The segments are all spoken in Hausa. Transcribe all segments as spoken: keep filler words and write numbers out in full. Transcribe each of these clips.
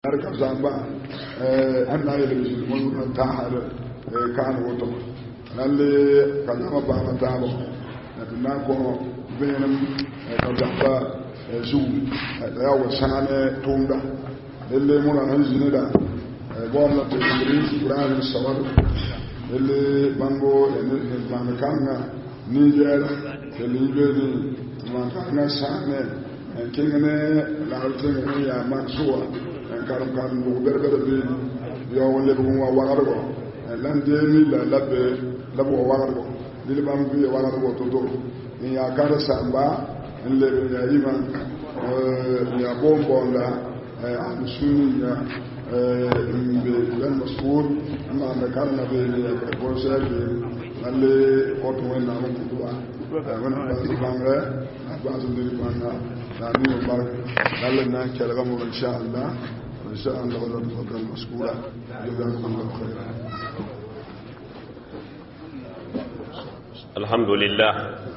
Arka zamba eh anna yele mun ta har kan woto lalle kalama ba mata ba na ko benam ka jamba zu ya wa sanane tumda lalle mun an zine da bom la te Idris Ibrahim Sawar lalle bango en man kanga Niger lalle ni man kanga sane kingene la alten ya maksua karam karam no berbere be yo wonle ko wa wargo lan demi la labbe labo wargo dile bam bi wargo to to ni ya kara samba le ya yima ya bombo la an sunni ya be lan mas'ul amma da karna be ya ko sel alle ko to wena ko to wa wana ba bangre ba so dile banga na ni barka dalle na kala gamu insha Allah إن شاء الله ولا تفضل مشكورا جزاكم الله خيرا. الحمد لله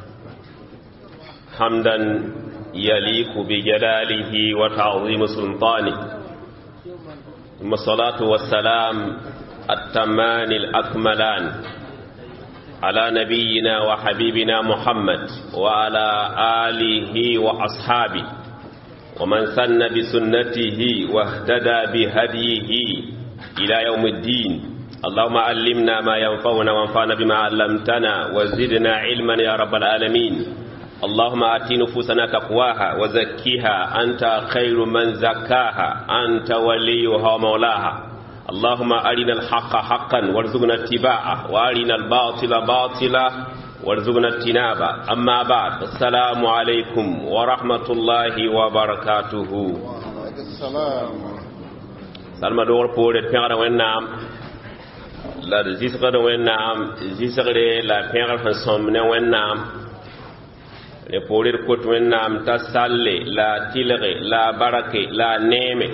حمدا يليق بجلاله وتعظيم سلطانه ثم الصلاة والسلام التمان الأكملان على نبينا وحبيبنا محمد وعلى آله وأصحابه ومن سن بسنته واهتدى بهديه إلى يوم الدين. اللهم علمنا ما ينفعنا وانفعنا بما علمتنا وزدنا علما يا رب العالمين. اللهم آت نفوسنا تقواها وزكيها أنت خير من زكاها أنت وليها ومولاها. اللهم أرنا الحق حقا وارزقنا اتباعه وأرنا الباطل باطلا وارزقنا اجتنابه. أما بعد السلام عليكم ورحمة الله وبركاته. السلام سلام دور بورد بيغر وينام لا زيسغر وينام زيسغر لا بيغر فنسومن وينام لبورد كوت وينام تسالي لا تلغي لا بركة لا نيمة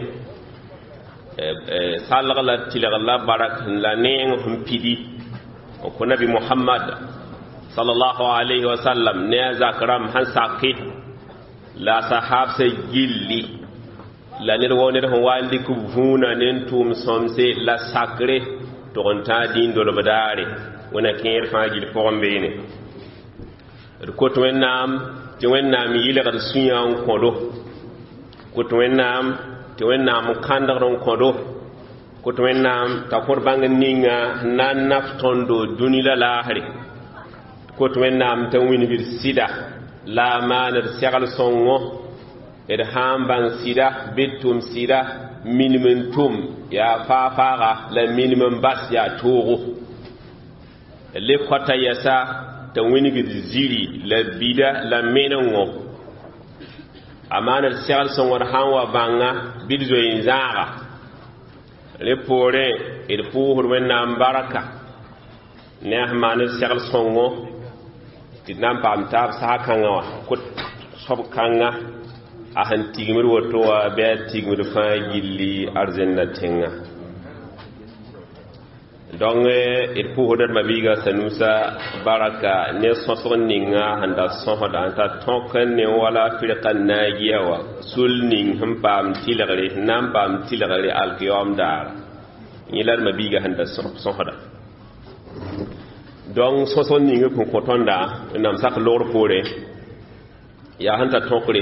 سالغ لا تلغ لا بركة لا نيم هم بيدي وكنا نبي محمد صلى الله عليه وسلم ne zakram han sakki la sahab se gilli la ne woni ho wandi ku huna nen tum somse la sakre to onta din do badare wona ker faajil pombe ne ko to wennam to wennam yile ga suyan kodo ko to wennam to wennam kandaron kodo ko to wennam ta korbangen ninga nan naftondo dunila lahari ko to wennam tan wini bir sida la manar sagal songo ed hamban sida bitum sida minimum ya fafaga la minimum bas ya togo le kota yasa tan wini bir ziri la bida la menongo amanar sagal songo hanwa banga bidzo inzara le pore ed pour wennam baraka ne amanar sagal songo tinam pam tab sa kanga wa kut sob kanga a han tigmir woto wa be tigmir fa gilli arzenna tenga donc il faut hodar mabiga sanusa baraka ne soson ninga handa sohoda anta tonkan ne wala firqan nagiya wa sulning hum pam tilagre nam pam tilagre alqiyam dar yilar mabiga handa sohoda donc soson ninga ko kotonda nam sak lor pore ya hanta tokre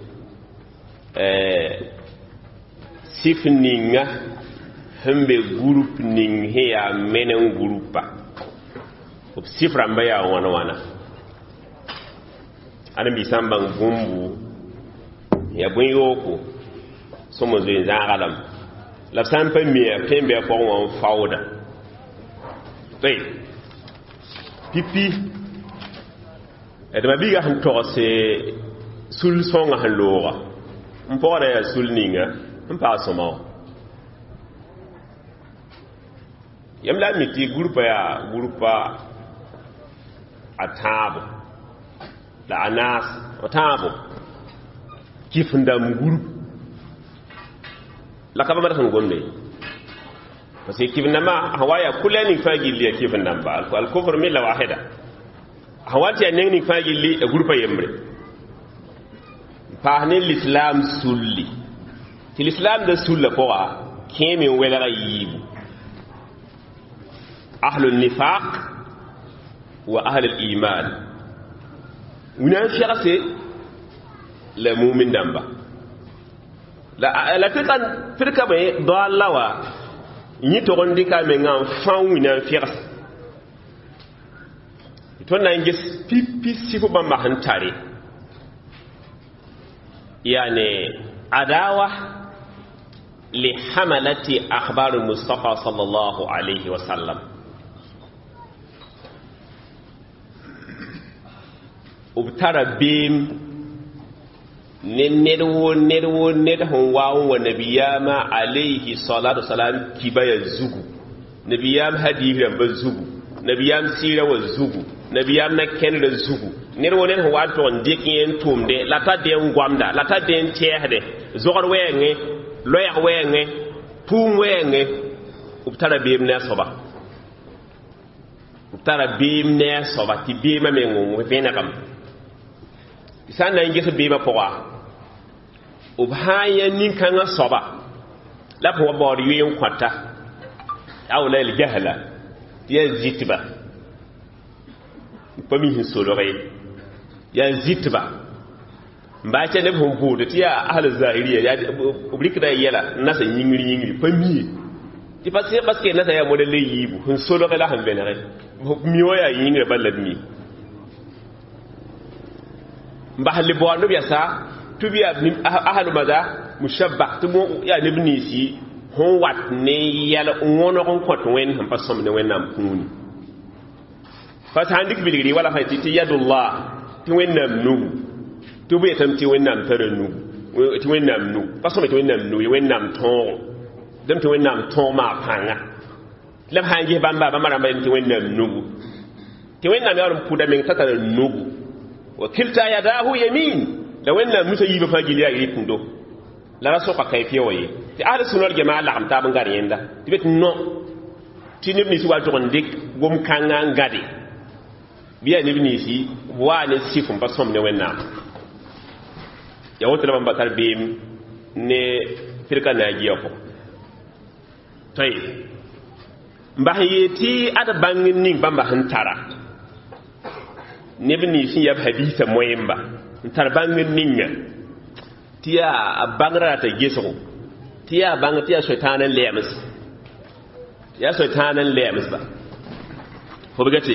eh sif ninga hembe group ning he ya menen groupa op sifra mbaya wana wana ana bi sambang bumbu ya bun yoko somo zo zangalam la sampa mi pembe ko won fawda tay pipi edma biga han tose sul songa han lora mpora ya sul ninga mpa somo yamla miti grupa ya grupa atabo la anas atabo kifunda mguru la kaba mara ngombe parce que kifunda ma hawaya kulani fagili ya kifunda ba al kufr milla wahida hawati anni fagili e grupa yembre pa ne l'islam sulli ti l'islam da sulla poa kemi wela yibu ahlul nifaq wa ahlul iman wuna fiase la mu'min damba la la fitan firka be do allawa ni to gondi ka me ngam fan wuna fiase to nan gis pipi sifu ba mahantare yani adawa li hamalati akhbar mustafa sallallahu alaihi wasallam ubtara bim nennedo nedo nedo hon wawo wa nabiyama alaihi salatu salam kibaya zugu nabiyam hadihi ba zugu nabiyam sira wa zugu nabiyam na kenre zugu nedo nen ho wato ndikin tumde lata de ngwamda lata de tiehde zogor wenge loya wenge pum wenge ubtara bim na soba ubtara bim na soba ti bima mengo vena kam san na ngese bima poa ubhaya nin kanga soba la po bor yin kwata awla al jahla ya zitba pami hin solore ya zitba mba ce ne bon bodo tiya ahli zahiriya ya ubrik da yela nasa yingiri yingiri pami ti passe parce que nasa ya modele yibu hin solore la han benere mi waya yingiri balladmi mbahli bo no biasa tubiya ahlu maza mushabbah tumo ya ibni si hon wat ne yala wono kon ko to wen han pasom ne wen nam kuni fa tandik biligri wala fa ti yadullah ti wen nam nu tubiya tam ti wen nam taranu ti wen nam nu pasom ti wen nam nu wen nam ton dem ti wen nam ton ma panga lam hangi bamba ba mara mbay ti wen nam nu ti wen nam yarum puda men tatara nu wa kilta yadahu yamin da wannan musa yi ba fagili ya yi kundo la raso ka kai fiye ti ahli sunnah jamaa la amta ban gari yenda tibet no tinib ni si wa to ndik gom kanga ngade biya ni ni si wa ne sifum ba som ne wenna ya wotu la bakar bim ne firka na giya ko tay mbahiyeti ada bangin ning bamba hantara nebni si yab hadisa moyemba tarbangin ninga tiya bangra ta geso tiya bang tiya shaytanan lemus ya shaytanan lemus ba ko bigati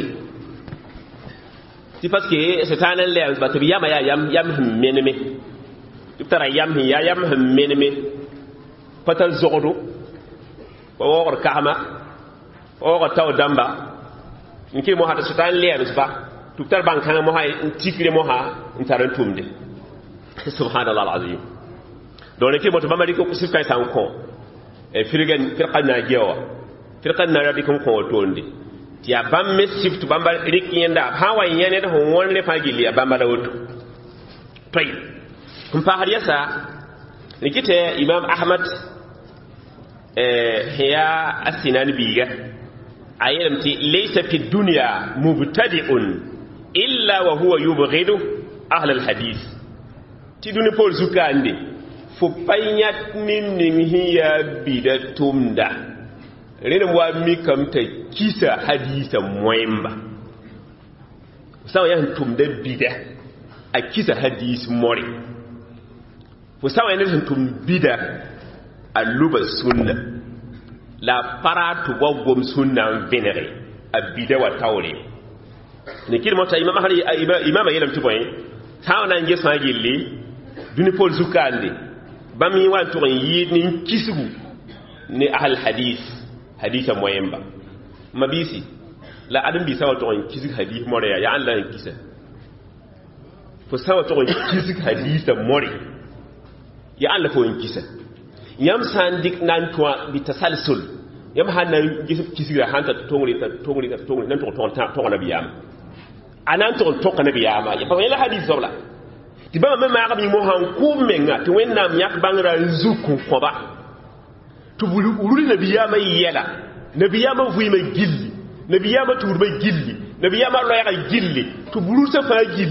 ti paske shaytanan lemus ba to yama ya yam yam meneme tara yam ya yam meneme patal zogodo ko wor kahama o taw damba nki mo hada shaytan lemus ba tuktar ban kan mo hay tikire mo ha ntaran tumde subhanallah alazim don ke moto bamari ko kusif kay san ko e firgan firqan na gewa firqan na rabi kan ko tonde ti ya bam mesif tu bamba rikiyenda hawa yene da hon le fagili ya bamba da woto tay kun fa har yasa likite imam ahmad eh hiya asinan biga ayyamti laysa fi dunya mubtadi'un illa wa huwa yubghidu ahli alhadith tiduni pol zukande fo payat nin hiya bidatumda rene wa mi kamta kisa hadisa moyemba sawa yan tumda bida a kisa hadis mori fo sawa yan tum bida aluba sunna la paratu gogom sunna venere abida wa tawre ne kir mota imam hari imam yelam tuboy tawana nge sangilli duni pol zukande bami wan to yi ni kisugu ni ahl hadith haditha moyemba mabisi la adam bi sawa to kisig hadith more ya Allah kisa fo sawa to kisig haditha more ya Allah fo kisa yam sandik nan to bi tasalsul yam hanan kisig hanta tongri ta tongri ta tongri nan to to to nabiyam anan to to nabiyama ya ba la hadith zabla ti ba ma ma mi mo han ku menga ti wennam yak bangra zuku ko ba to bulu ururi nabiyama yela nabiyama fuima gilli nabiyama turba gilli nabiyama lo ya gilli to bulu sa fa gilli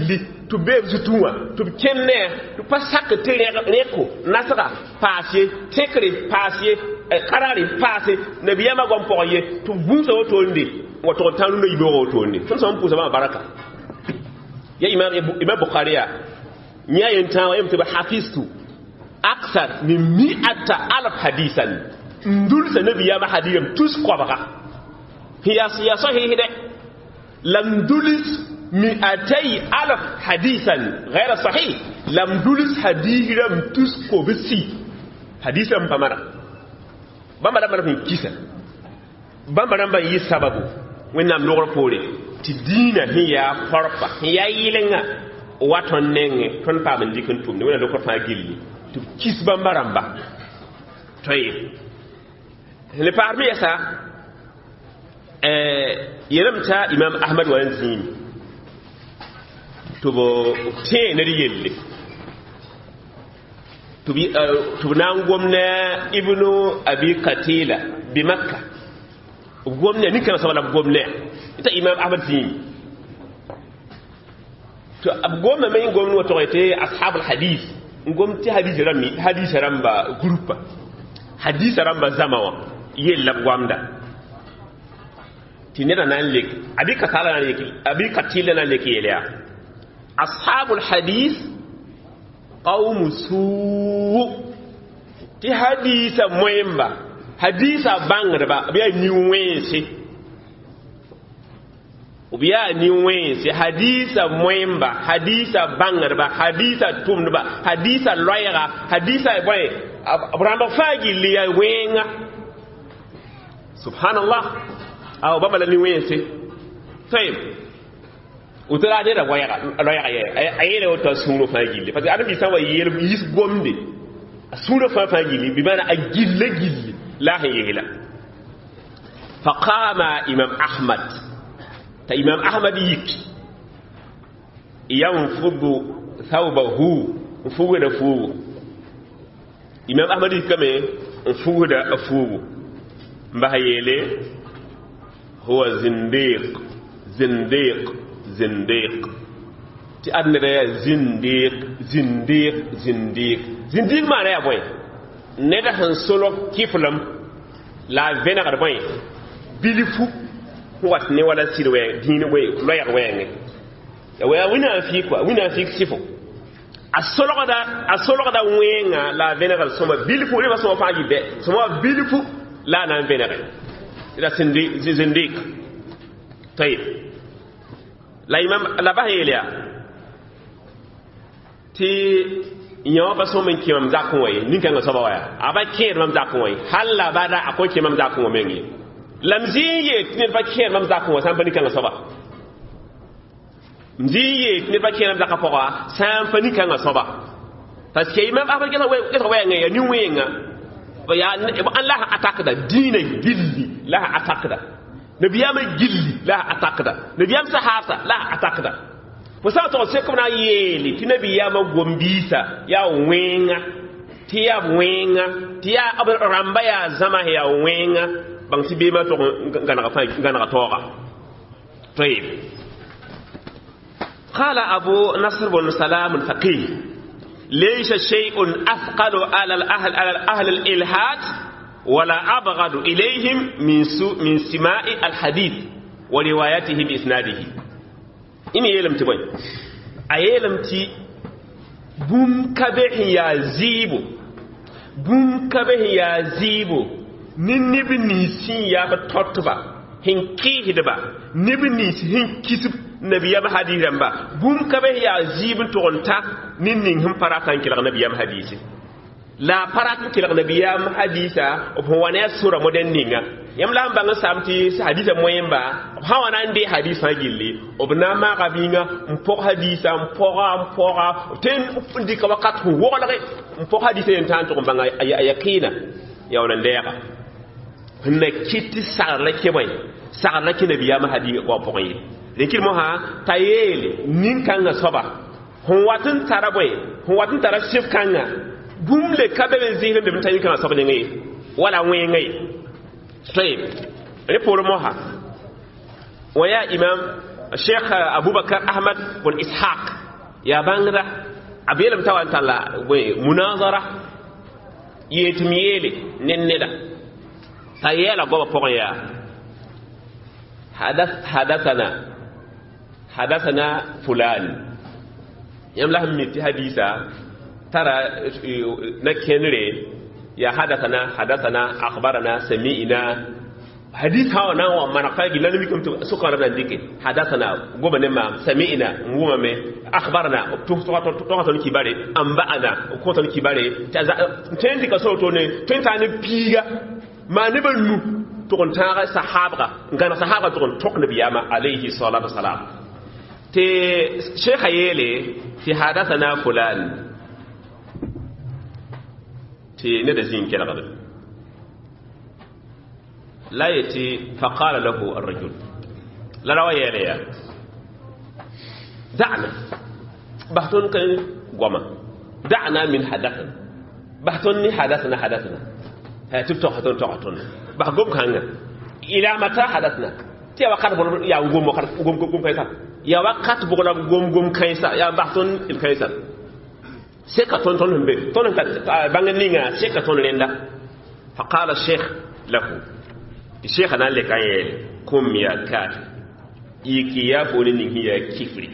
tu be zutuwa tu kenne tu pasak te reko nasra passe tekre passe karari passe nabiyama gom poye tu bunso to ndi wato tanu no yibo to ndi tun so mpusa ma baraka ya imam imam bukhari ya nya yenta wa yamta hafiztu aksar min mi'ata alf hadisan ndul sa nabiyama hadiyam tus qabara hiya ya sahih de lam dulis مئتي ألف حديثا غير صحيح لم دلس حديثا تسكو بسي حديثا بمرا بمرا بمرا من كيسا بمرا بمرا يسببو وينام لغر فوري تدين هي فرقا هي يلنغا واتون نينغ تون فامن ديكن توم وينا لغر فاقيلي تو كيس بمرا با طيب اللي فارمي يسا يرمتا إمام أحمد وانزيم tubo te na yelle tubi tunan gwamna ibnu abi katila bi makka gwamna ni kana sabala gwamna ita imam ahmad zini to ab gwamna mai gwamna wato ite ashabul hadith gwamnati hadith rammi hadith ramba groupe hadith ramba zamawa yella gwamda tinena nan lek abi katala nan lek abi katila nan lek yella أصحاب الحديث قوم سوء تي حديث مهمة حديث بانغربا بيا نيوينسي وبيا نيوينسي حديث مهمة حديث بانغربا حديث تومنبا حديث لويرا حديث باي أبراهيم فاجي ليا وينغا سبحان الله أو بابا نيوينسي طيب utara de da waya loya ya ayele wato sunu fagili parce que adam bisa wa yele yis gomde sunu fagili bi mana agille gilli la hayela fa qama imam ahmad ta imam ahmad yik yanfudu thawbahu fugu da fugu imam ahmad kame fugu da fugu mbahayele huwa zindiq zindiq زنديق تي ادنا زنديق زنديق زنديق زنديق ما لا بوين ندا هن سولو كيفلم لا فينغ بوين بيلفو وات ني ولا سير وين دين وي لوير وين يا وينا في كو وينا في سيفو asolo da asolo da wenga la veneral soma bilfu riba soma faji be soma bilfu la nan veneral ila sindi zindik tayib la imam la bahelia ti nyawa ba so men kimam zakon waye nin kan so ba waya aba ke mam zakon waye halla bada akwai kimam zakon wa mengi lamziye tin ba ke mam zakon wa san bani kan so ba mziye tin ba ke mam zakon wa san fani kan so ba parce que imam aba ke waye ke waye ngaya ni wenga ba ya Allah atakda dina gilli la atakda nabiyama gilli la atakda nabiyam sahaba la atakda wasa to se kuma yeli ti nabiyama gombisa ya wenga ti ya wenga ti ya abramba ya zama ya wenga bang si bema to ngana ka ngana ka toga طيب قال ابو نصر بن سلام الفقيه ليس شيء اثقل على الاهل على اهل الالحاد ولا أبغض إليهم من من سماع الحديث وروايته بإسناده. إني يلم تبين. أيلم تي بوم كبه يا زيبو بوم كبه يا زيبو ننبني سين يا بتوتبا هن كيه دبا نبني هن كسب نبي يا حديث رمبا بوم كبه يا زيبو تونتا ننين هم فراتان كلا نبي يا حديث la parat ki la nabiyam hadisa of wane sura moden ninga yam la mbanga samti hadisa moyemba hawana ndi hadisa gilli obna ma qabinga mpo hadisa mpora mpora ten ufundi ka wakati wala mpo hadisa yentanto mbanga ayakina ya ona ndeka hunna kiti sarla ke boy sarla ki nabiyam hadisa ko poyi lekil mo ha tayele ninkanga soba hon watun taraboy hon watun tarashif kanga bumle kabele zihin de mtayi kan sabane ngai wala wen ngai طيب ريبور موها ويا امام الشيخ ابو بكر احمد بن اسحاق ya bangra abelam tawan talla we munazara yetmiyele nenneda tayela goba pokon ya hadath hadathana hadathana fulan yamla hamiti hadisa tara na kenre ya hadathana hadathana akhbarana sami'ina hadith hawa na wa manaqagi lan mikum to sukara nan dike hadathana goba ne ma sami'ina nguma me akhbarana to to to to to kibare amba'ana ko to kibare tendi ka so to ne tenta ne piga ma ne banu to kon tara sahaba ngana sahaba to kon tok nabiyama alayhi salatu wassalam te sheikh yele fi hadathana fulan te ne da zin kira gaba لا يتي فقال له الرجل لا رواية ليا دعنا بحثون كان قوما دعنا من حدثنا بحثوني حدثنا حدثنا تفتح حدثون تقعتون بحقوم كان إلى متى حدثنا تيا وقت بقول يا قوم وقت قوم قوم كيسا يا وقت بقول قوم قوم كيسا يا بحثون الكيسا سكتون تون هم بي تون كات بعدين سكتون ليندا فقال الشيخ له الشيخ أنا لك أيه كم يا كات يكي يا فولين هي كفري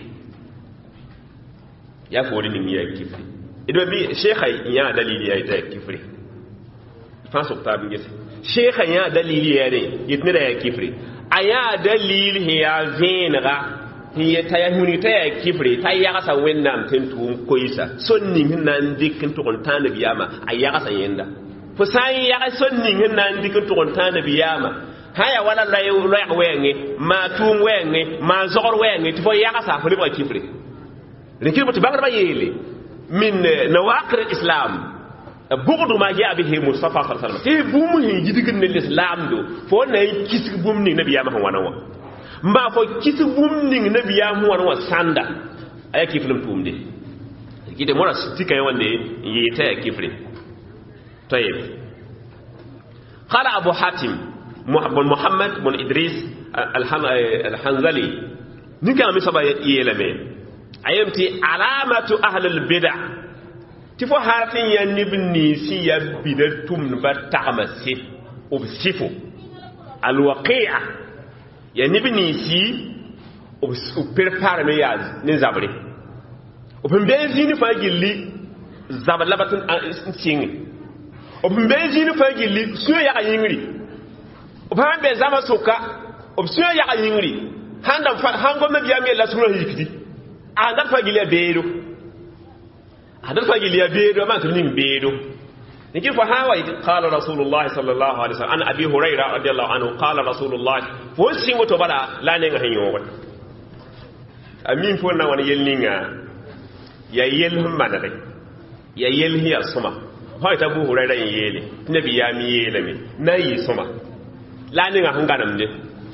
يا فولين هي كفري إذا بي الشيخ يا دليل يا إذا كفري فاسق تابين جس الشيخ يا دليل يا ده يتنرى يا كفري أيا دليل هي فينغا هي تيهوني تيا كفري تيا غسا وينام تنتون كويسا سنين هنان ديك تنتون تان بياما أيا غسا يندا فسان يا سنين هنان ديك تنتون تان بياما هيا ولا لا يولا ويني ما توم ويني ما زور ويني تفو يا غسا فليبغا كفري لكن بتبغى ما يلي من نواقر الإسلام بغض ما جاء به مصطفى صلى الله عليه وسلم تي بوم هي جديغن الإسلام دو فو ناي كيس بوم ني نبي ياما وانا وا ما فو كيس بوم ني نبي ياما وانا وا ساندا اي كيفلم توم دي كيدي مورا ستيكاي وندي يتا كيفري طيب قال ابو حاتم محمد بن ادريس الحنظلي نيكا مي سبا يلمي ايمتي علامه اهل البدع تفو حرفين يا نبني سي يا بدتم بتعمسي وبصفو الوقيعه يا نبني سي وبرفار مياز نزابري وبنبيزين فاجلي زابلابتن سين وبنبيزين فاجلي سو يا ينغري وبان بزما سوكا وبسو يا ينغري هاندا هانغو مبيامي لا سلو هيكدي anda fagilia bedo anda fagilia bedo ma tunin bedo niki fa hawa qala rasulullah sallallahu alaihi wasallam an abi hurairah radiyallahu anhu qala rasulullah fo singo to bala la ne nga hanyo wat amin fo na wani yelninga ya yel humana rek ya yel hiya suma hoy ta bu hurairah yele nabi ya mi yele mi nayi suma la ne nga hanganam de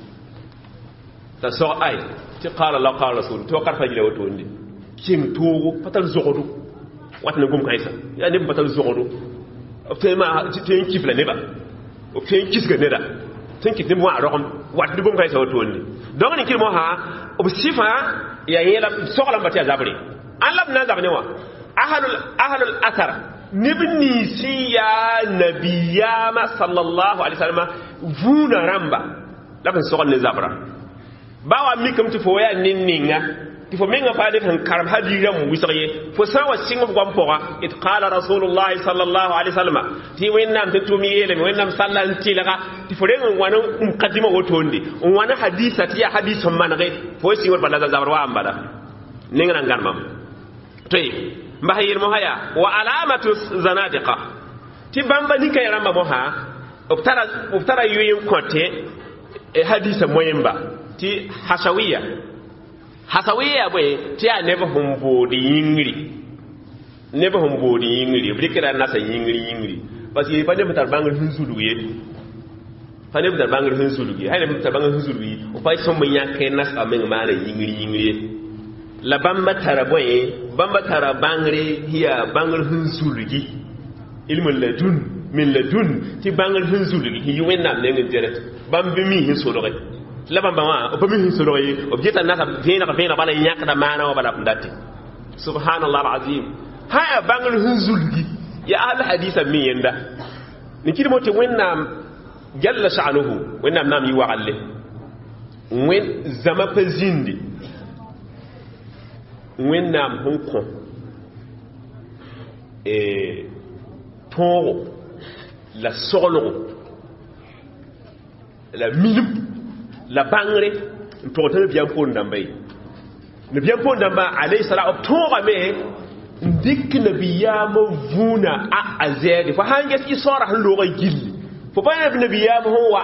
ta so ay ti qala la qala rasul to kar fajile wato ndi king togo patal zogodo watna gum kaysa ya ne patal zogodo o tema ti ten kifla ne ba o ten kisga ne da ten kit ne mo arom watna gum kaysa wato ndi donc ni kilmo ha o sifa ya yela soklam bati azabri allah na zabne wa ahlul ahlul athar nibni siya nabiyama sallallahu alaihi wasallam vuna ramba la ban sokol ne zabra bawa mikam ti fo ya ninninga ti fo menga fa de kan karab hadira mu wisriye fo sawa singo gom poa it qala rasulullah sallallahu alaihi wasallam ti wennam te tumi yele wennam sallan tilaga ti fo rengo wana muqaddima wotondi wana hadisa ti ya hadithum manage fo singo balaga zabar wa ambada ninga nan garmam tay mbahir mo haya wa alamatu zanadiqa ti bamba nikay ramba mo ha uftara uftara yoyim kote e hadisa moyemba ti hasawiya hasawiya boy ti a never humbodi yingri never humbodi yingri blikira nasa yingri yingri parce que pa ne mutar bangal hunsulu ye pa ne mutar bangal hunsulu ye hay ne mutar bangal hunsulu ye o pa so mun yakay nas amen mala yingri yingri la bamba tara boy bamba tara bangre hiya bangal hunsulu gi ilmun ladun min ladun ti bangal hunsulu gi yi wennam ne ngin deret bambi mi hinsulu rek la bamba wa o pami hin solo yi o jeta na vena vena bala nyaka da mana wa bala ndati subhanallah alazim haya bangal hunzulgi ya ahli hadisa min yanda ni kidi moti wennam jalla sha'nuhu wennam nam yi wa'alle wen zama pazindi wennam hunkon e toro la solo la milim la bangre to to biyan pon dambay ne biyan pon damba alayhi salatu tora me dik nabiyama vuna a azedi fa hanges isora hando ga gilli fo ba nabiyama huwa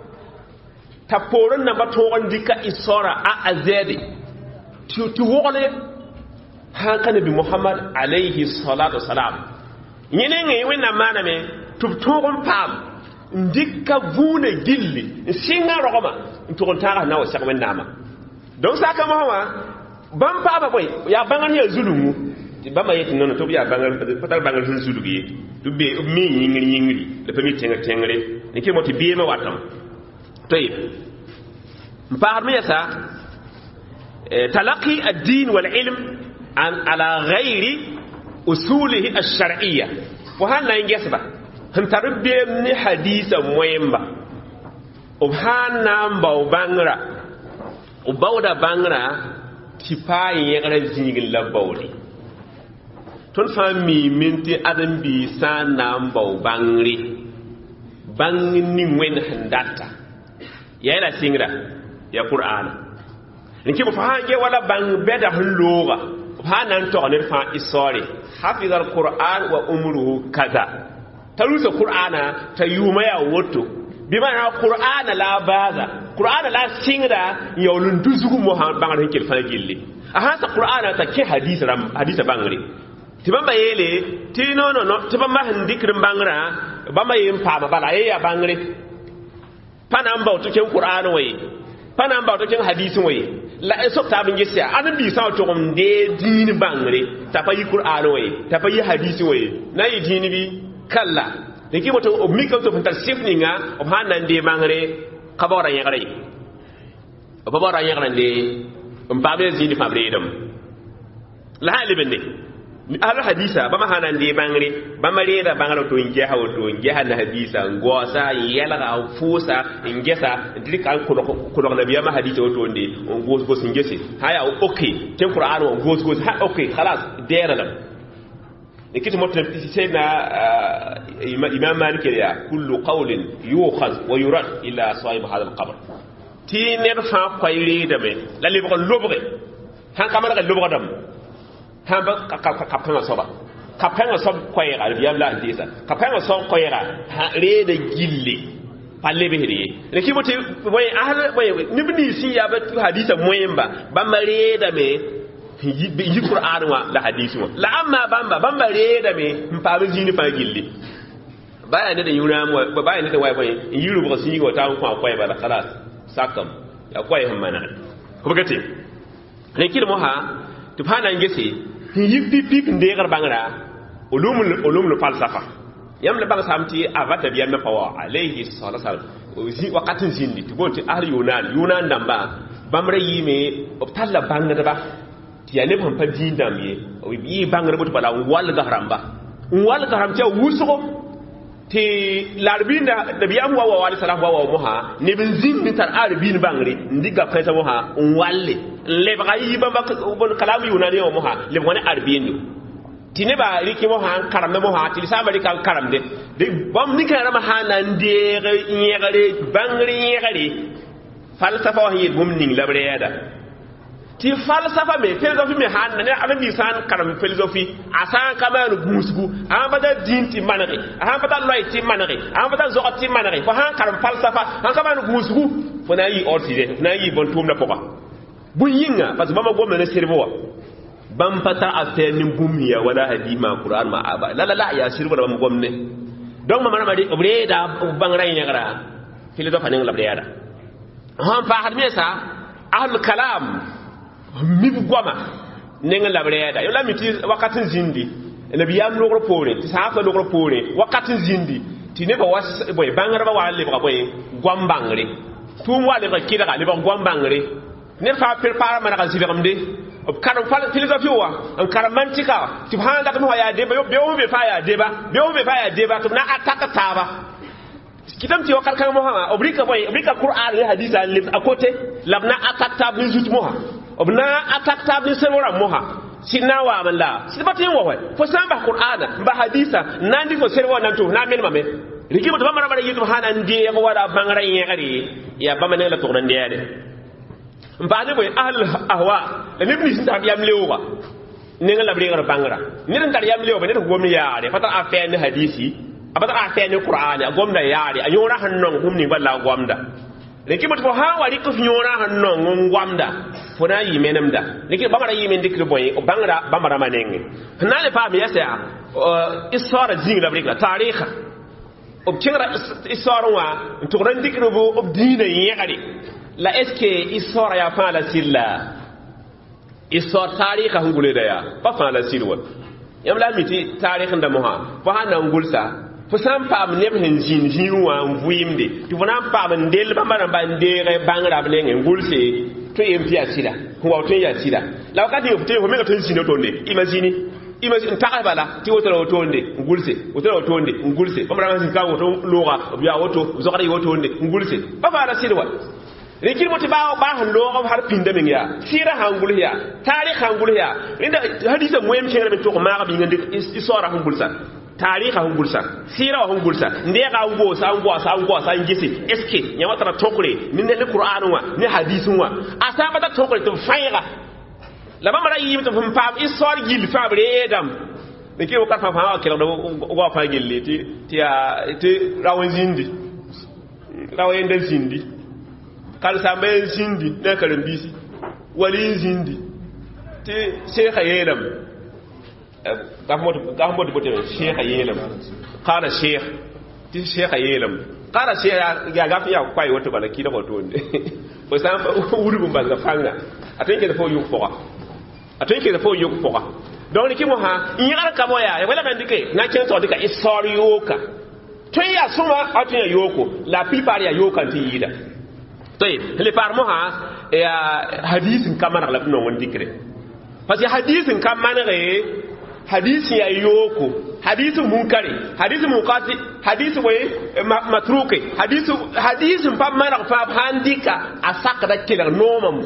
taporon na ba toron dika isora a azedi tu tu wole haka nabi muhammad alayhi salatu wassalam nyene ngi wena mana me tu toron pam ndika vuna gilli singa rogoma toron tara na wasa wena ma don saka mawa ban pa ba boy ya bangan ya zulumu ba ma yeti nono to biya bangal patal bangal sun sulugi to be mi yingri yingri le pami tenga tengre ni ke moti biye ma watam tayib mpar mi yasa talaqi ad-din wal ilm an ala ghairi usulihi ash-shar'iyya wa hal yangesba hum tarbiye ni hadisa moyemba o hanna mbaw bangra o bawda bangra tipa yegre zingil la bawli ton fami minti adam bi sanam baw bangri bangni wen handata ya la singra ya qur'an nki bo faanje wala bang beda hulluga hanan to ne fa isori hafiz al-qur'an wa umruhu kaza tarusa qur'ana tayuma ya woto bi mana qur'ana la baza qur'ana la singra yawlun duzugu mo han bangal hinkil fa gilli aha sa qur'ana ta ke hadith ram hadith bangri tibamba yele ti no no no tibamba handikrim bangra bamba yim pa ma bala ya bangre panam ba to ken qur'an way panam ba to ken hadith way la so ta bin gisia an bi sa to ngom de din bangre ta pa yi qur'an way ta pa yi hadith way na yi din bi kalla de ki moto o mikko to fantar sifninga o hanan de bangre kabora yagare o babora yagare de um pa be zini fabre dum la halibende ahlu hadisa ba ma hanan de bangre ba mare da bangalo to nge hawo to nge han hadisa ngosa yela ga fusa ngesa dirika ko ko ko nabiya ma hadisa to nde on gos gos ngese haya okay ten qur'an on gos gos ha okay khalas dera lam nikiti motna sayna imam malik ya kullu qawlin yukhaz wa yurad ila sahib hadha al-qabr ti nerfa qayri da me lalle ko lobre han kamara ga lobre dam hamba kapanga soba kapanga sob koyra biyam la hadisa kapanga sob koyra re da gille palle be hede ne kiboti boy ahal boy nibni si ya ba hadisa moyemba bambare da me yi qur'an wa la hadisi wa la amma bamba bambare da me mpabe jini fa gille baya ne da yuna mo baya ne da wai boy yiru ba sin yi wata ko koy ba la khalas sakam ya koy hammana ko gate ne kilmo ha tufana ngese yipi pip ndegar bangra ulumul ulumul falsafa yam le bang samti avata biya me pawa alayhi salatu wasallam zi waqatin zindi tibonti ahli yunan yunan damba bamre yime optalla bangra ba tiyane pam padi ndamye o bi bangra but bala wal gahramba wal gahram ta wuso ti larbinda da biya wa wa alayhi salam wa wa moha ne bin zindi tar arbin bangre ndiga kaisa moha walle le bayi bamba bon kalam yunani o moha le wona arbin tine ba riki moha karam na moha ti sama ri kan karam de de bam ni kan ma hanan de yegare bangre yegare falsafa wa yi bum ning labre yada ti falsafa me philosophy me hanna ne ala bi san karam philosophy asan kamanu gusgu an bada din ti manari an bada loy ti manari an bada zo ti manari ko han karam falsafa an kamanu gusgu fona yi ortide na yi bon tum na poka bu yinga parce que mama gomna ne servo bam pata after nim bumiya wala hadima qur'an ma aba la la la ya sirbo da mama gomne donc mama ma di obreda bangray nyagara philosophe ne ngla breda han fa hadmi sa ahlul kalam mi goma nenga labreda yo la miti wakatin zindi nabiyam logro pore ti safa logro pore wakatin zindi ti ne ba was boy bangara ba wale ba boy gwambangre tum wale ba kida ga le ba gwambangre ne fa prepare mana kan sibiramde karam philosophie wa en karamantika subhana da no ya deba yo be o be fa ya deba be o be fa ya deba to na ataka taba kitam ti wakar kan moha obrika boy obrika qur'an le hadith al lib akote labna atakta bin zut moha obna atakta bin serwara moha sinna wa amalla sibatin wa hoy fo samba qur'ana ba haditha nandi fo serwa nan to na men mame rikimo to bamara bara yitu hana ndi ya wada bangara yeri ya bamane la to nan de mbaade boy ahl ahwa la nibni sinta yam lewa ninga la briga bangara niran tar yam lewa ne to gomi yaade fata afen hadisi abata afen qur'ani gomna yaade ayora hannon humni balla gomda rikimo to ha wari ko nyora hannon ngomda fona yimenem da niki bamara yimen dikri boy o bangara bamara manenge na le fami yasa isara jing la briga tarikha ob kingra isara wa to ran dikri bo ob diina yegari la eske isora ya fala silla isor tarikha ngule da ya fa fala silwa yam la miti tarikhin da moha fa hana ngulsa fa sam pam ne ben jin jinwa mvuimde tu fona pam ndel ba mara ba ndere bangra bnenge ngulse to yemti asida ko to ya sida la wakati yo fute ko mega to sino tonde imagine imagine taka bala ti wotoro tonde ngulse wotoro tonde ngulse ba mara ngan ka woto loga biya woto zokari woto tonde ngulse fa fala silwa rikir moti ba ba han lo har pinde min ya sira hangul ya tarikh hangul ya inda hadisa moyem chere min to ko ma ga bi ngandi isora hangul sa tarikh hangul sa sira hangul sa nde ga ngo sa ngo sa ngo sa ngisi eske nyama tara tokure ni ne qur'an wa ni hadisun wa asaba ta tokure to fayga la ba mara yim to fam pam isor gil fabre edam ne ke ko fa fa ke do go fa gilli ti ti ya ti rawon zindi rawen del zindi kal sambe zindi ne karin bisi wali zindi te sheikha yelam gahmod gahmod bote sheikha yelam qala sheikh ti sheikha yelam qala sheikh ya gafi ya kwai wato balaki da wato ne ko sam wuri bu banga fanga atenke da fo yu foka atenke da fo yu foka don ki mo ha in yar ka boya ya wala kan dike na ken to dika isoriyoka to ya suma atunya yoko la plupart ya yoka ti yida طيب اللي فارموها يا حديث كمان على ابن وندكره بس حديث كمان غير حديث يا يوكو حديث منكري حديث منقطع حديث وي متروكي حديث حديث كمان فاب هانديكا اساكدا كيلر نومم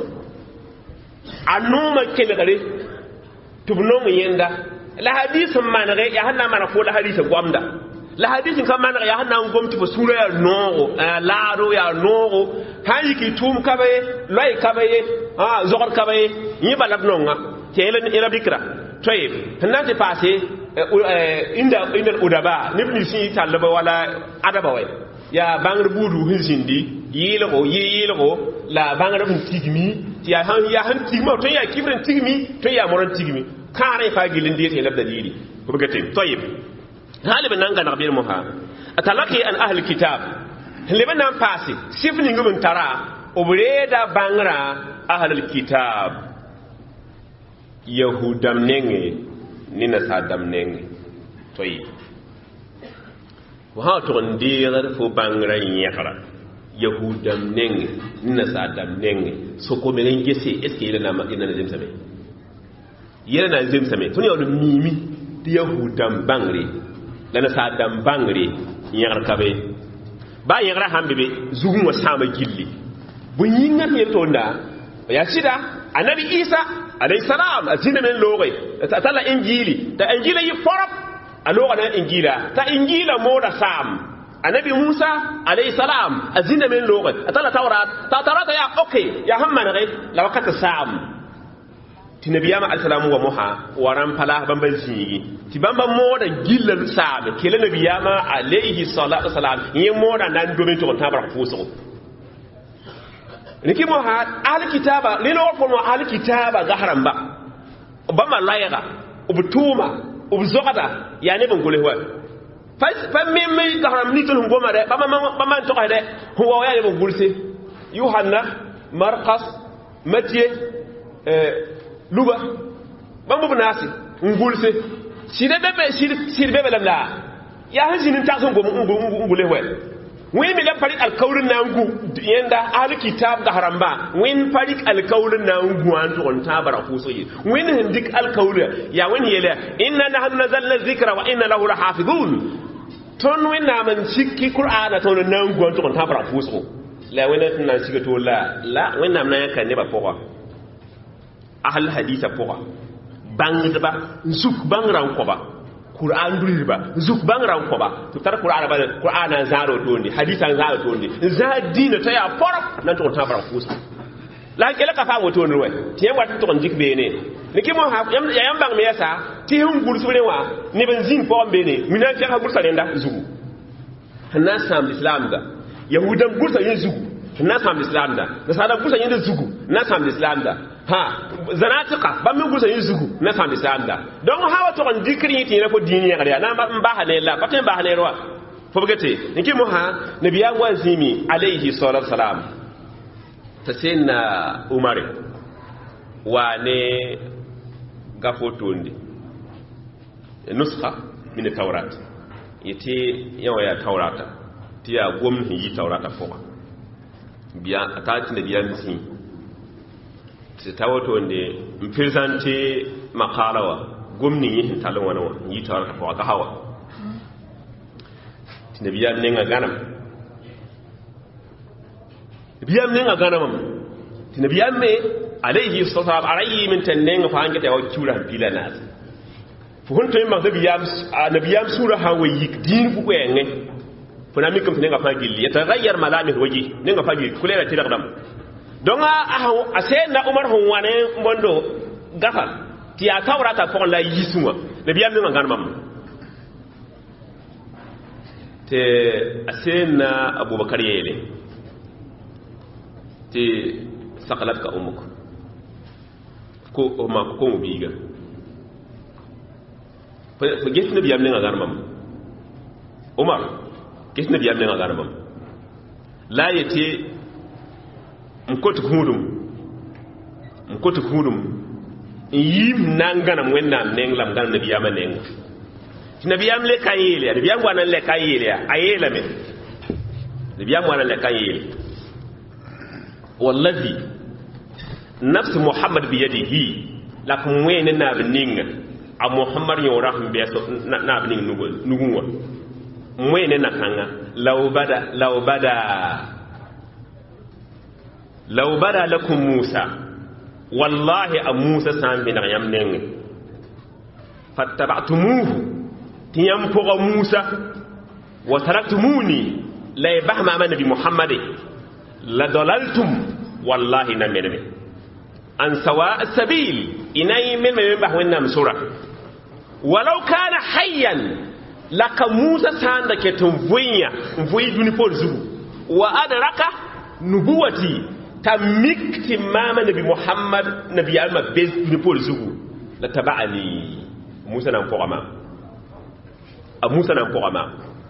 انوما كيلر تبنوم يندا لا حديث من غير يا هنا ما نقول حديث غوامدا la hadisin kan man ya hanna ngomti fo sura ya nogo la ro ya nogo hayi ki tum kabe loy kabe ha zogor kabe yi balab nonga kelen ila bikra toyib hanati passé inda inda udaba nibni si talaba wala adaba way ya bangr budu hinzindi yilo yilo la bangr bun tigmi ya han ya han tigma to ya kibren tigmi to ya moran tigmi kare fa gilindi te labda dili ko begatin toyib غالبا نانغا نغبير موها اتلاقي ان اهل الكتاب اللي بنا باسي سيفني غمن ترى وبريدا بانغرا اهل الكتاب يهودم نينغي نينا سادم نينغي طيب وها تغندير فو بانغرا يخرا يهودم نينغي نينا سادم نينغي سوكو ملين جيسي اسكي يلنا ما يلنا نزيم سمي يلنا نزيم سمي توني اولو ميمي يهودم بانغري lana sa dam bangre yar kabe ba yara hambe zugun wa sama gilli bu yinga ne to nda ya sida annabi isa alayhi salam azina men loge ta tala injili ta injila yi forop a lokana injila ta injila moda sam annabi musa alayhi salam azina men loge ta tala tawrat ta tawrata ya okay ya hamma ne la wakata sam ti nabiyama alsalamu wa moha waran pala bamban sigi ti bamba moda gillal saabe kele nabiyama alayhi salatu wassalam yi moda nan domin to ta bar fuso niki moha al kitaba lilo ko mo al kitaba gaharam ba bamba layga ubtuma ubzogada yani ban gole wa fa fa me me gaharam ni to ngoma de bamba bamba to ka de huwa yani ban gulse yohanna marqas mathieu euh luba bambu nasi ngulse sire bebe sire sire bebe lamla ya hanjinin ta son go ngule we win mi lam farik alkawlin nangu yanda ahli kitab ga haramba win farik alkawlin nangu an to on tabara fusoyi win hindik alkawla ya wani yela inna nahnu nazzalna dhikra wa inna lahu lahafizun ton win na man cikki qur'ana to nangu an to on tabara fuso la win nan siga to la la win nam nan kan ne ba pokwa ahli hadisa pokwa bangba zuk bangran ko ba Qur'an duri ba zuk bangran ko ba to tar Qur'an ba Qur'an zaro tondi hadisan zaro tondi za dina ta ya porok nan to ta bara kusa la kela ka fa moto nwe tiye wat to dik be ne niki mo ha yam yam bang me yasa ti hun gul sure wa ni ben zin po be ne mina fi ha gul sa nda zugu hanna sam islam da yahudan gul sa yin zugu hanna sam islam da da sada gul sa yin zugu na sam islam da ha zanatika ba min gusa yin zugu na sam islam da don hawa to on dikri yiti na ko dini ya gariya na ba halela ba tan ba halela fo bugate niki mo ha nabiya wazimi alayhi salatu salam ta sayyidina umar wane gafoto ndi nuskha min tawrat yiti yawa ya tawrata tiya gom yi tawrata fo biya atati nabiya misi ti tawato nde mpilsante makalawa gomni yi talon wana yi tawrata fo ka hawa nabiya nenga ganam biyam nenga ganam nabiya me alayhi sallallahu alayhi min tanenga fa angata wa kura bila nas fu hunto yimma nabiyam nabiyam sura hawa yik din fu ko yenge fu nami kam nenga fa gilli yataghayyar malamih waji nenga fa gilli kulera tiradam donga a asena umar hon wane mbondo gafa ti a tawrata fo la yisuma nabiyam nenga ganam te asena abubakar yele te sakalatka umuk ko ma ko mo biga fa gesna biyam ne ngarmam umar gesna biyam ne ngarmam la yete mkotu hudum mkotu hudum yim nangana mwenna nenglam gan nabiyama nenga nabiyam le kayele nabiyam wana le kayele ayela me nabiyam wana le kayele wallazi nafs muhammad bi yadihi lakum wayna nabninga a muhammad yora himbe so nabning nugo nugunwa wayna nakanga law bada law bada law bada lakum musa wallahi a musa sambi na yamning fattaba'tumuhu tiyam pogo musa wa taraktumuni la yabahma man nabi muhammad la dalaltum wallahi na meneme an sawa sabil inay men men bahwenna sura walau kana hayyan laka musa sanda ke tumvunya mvui duni pol zugu wa adraka nubuwati tamikti mama nabi muhammad nabi alma bez duni pol zugu la tabani musa nan pogama a musa nan pogama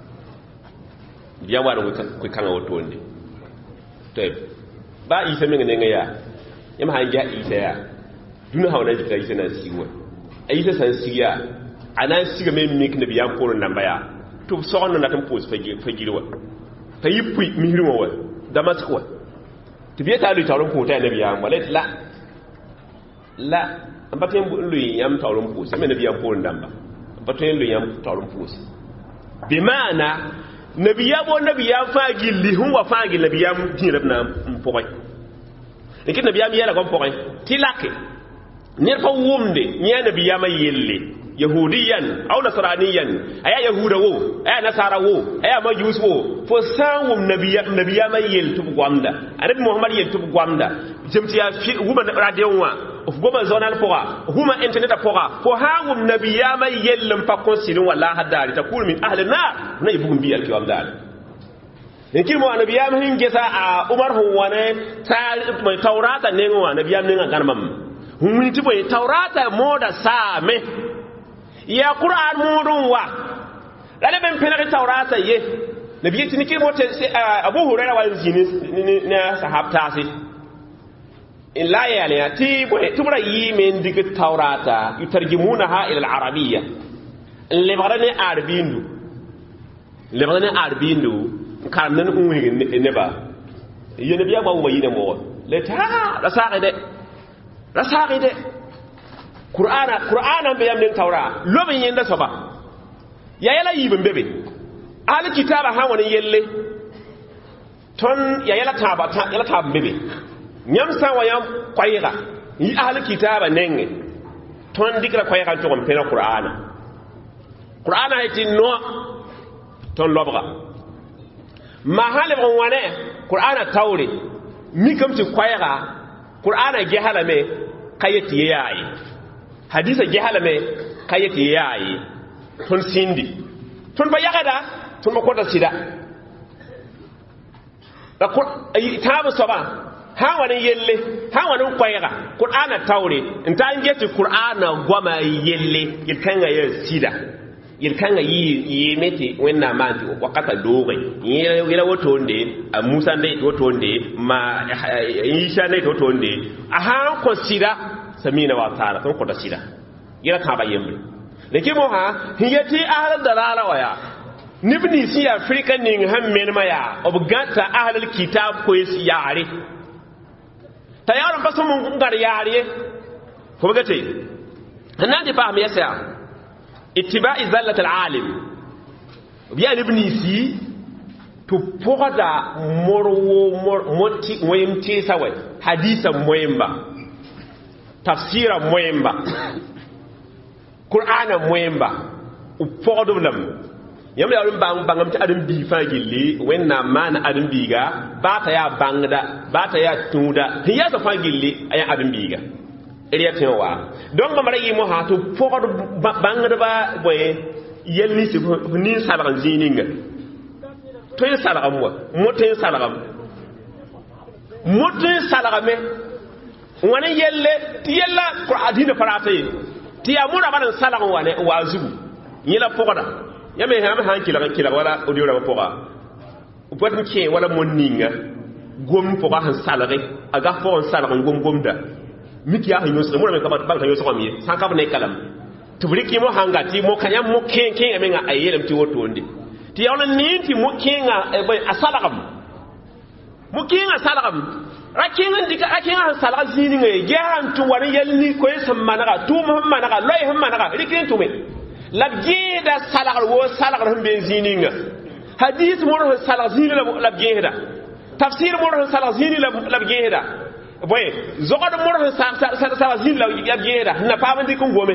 biya waro ko kanga wotonde teb ba isa min ne ngaya yamma hanja isa ya duna hawna jika isa na siwa isa san siya ana siga men mik nabi ya ko nan baya to soxon na tam pose fagi fagirwa tayipu mihirwa wa damasko to biya ta lu tawron ko ta nabi ya malet la la ambaten lu yam tawron pose men nabi ya ko nan ba ambaten lu yam tawron pose bi maana nabiya bo nabiya fagi lihun wa fagi nabiya tin rabna mpoy ikin nabiya mi yala gon poy tilake ne fa wumde nya nabiya may yelle yahudiyan aw nasraniyan aya yahuda wo aya nasara wo aya majus wo fo sawum nabiya nabiya may yel tu gwamda anabi muhammad yel tu gwamda jemtiya fi huma radionwa of goma zonal poa huma internet poa fo hawum nabiya may yellem pa konsilin wala hadari takul min ahli nar na ibugum bi alkiwam dal niki mo nabiya hin gesa a umar hu wane ta mai taurata ne ngo nabiya ne ngarmam hum ti boy taurata moda same ya qur'an mudun wa dale ben pena taurata ye nabiya tiniki mo te abu hurairah wa zini ne sahabta sai in la yaliyati tubra yimin dig tawrata yutarjimunaha ila al-arabiyya اللي بغرني عربينو اللي بغرني عربينو kan nan unwi ne ba yene biya ba wa yine mo le ta rasaqide rasaqide qur'ana qur'ana be yamden tawra lobin yenda soba ya yala yibin bebe ahli kitaba ha woni yelle ton ya yala taba ta yala taba bebe nyam sa wa yam qayra yi ahli kitaba nenge ton dikra qayra to on pena qur'ana qur'ana heti no ton lobra ma hale bon wane qur'ana tawre mi kam ti qayra qur'ana ge halame kayati yayi hadisa ge halame kayati yayi ton sindi ton ba yagada ton ba kota sida da ko tabu soba ha wani yelle ha wani qayra qur'ana tawre inta an geti qur'ana goma yelle yilkanga ya sida yilkanga yi yemete wenna manti wakata doge yela wotonde a Musa ne wotonde ma Isa ne wotonde aha ko sida samina wa taala ton kota sida yela taba yembe leke mo ha hiyati ahla dalala waya nibni si afrika ning ham menma ya obgata ahla kitab ko si yare tayaran baso mun ngar yare ko gate hanande fa me yasa ittiba'i zallat alalim biya ibni si to poda morwo moti moyimti sawe hadisa moyimba tafsira moyimba qur'ana moyimba upodum lam yam ya bang bangam ta adam bi fa gilli wenna man adam biga bata ya bangda bata ya tuda hiya ta fa gilli ay adam biga eriya tewa donc ba mara yimo ha to podo bangda ba boye yelni ci ni salagan zininga to yin salagam wa motin salagam motin salagame wani yelle tiyalla qur'adina farata yi tiya mura banan salagan wane wazubu yila poda yame ha ma hankila kila wala odiora ba poga ubatan ke wala monninga gom poga han salare aga fo salagan gom gomda miki ya hanyo so mura me kaba ban hanyo so ko mi san ka ne kalam tubriki mo hanga ti mo kanyam mo ken ken amenga ayelem ti woto ndi ti yawna ninti mo kenga e boy asalagam mo kenga salagam rakinga ndika rakinga salaga zini ngai gehan tu wari yelni ko yesam managa tu muhammad naga loy hum managa rikin tu me labjida salaga wo salaga hum be zininga hadith mo salaga zini labjida tafsir mo salaga zini labjida boy zogado mo salaga zini labjida na pamandi ko ngome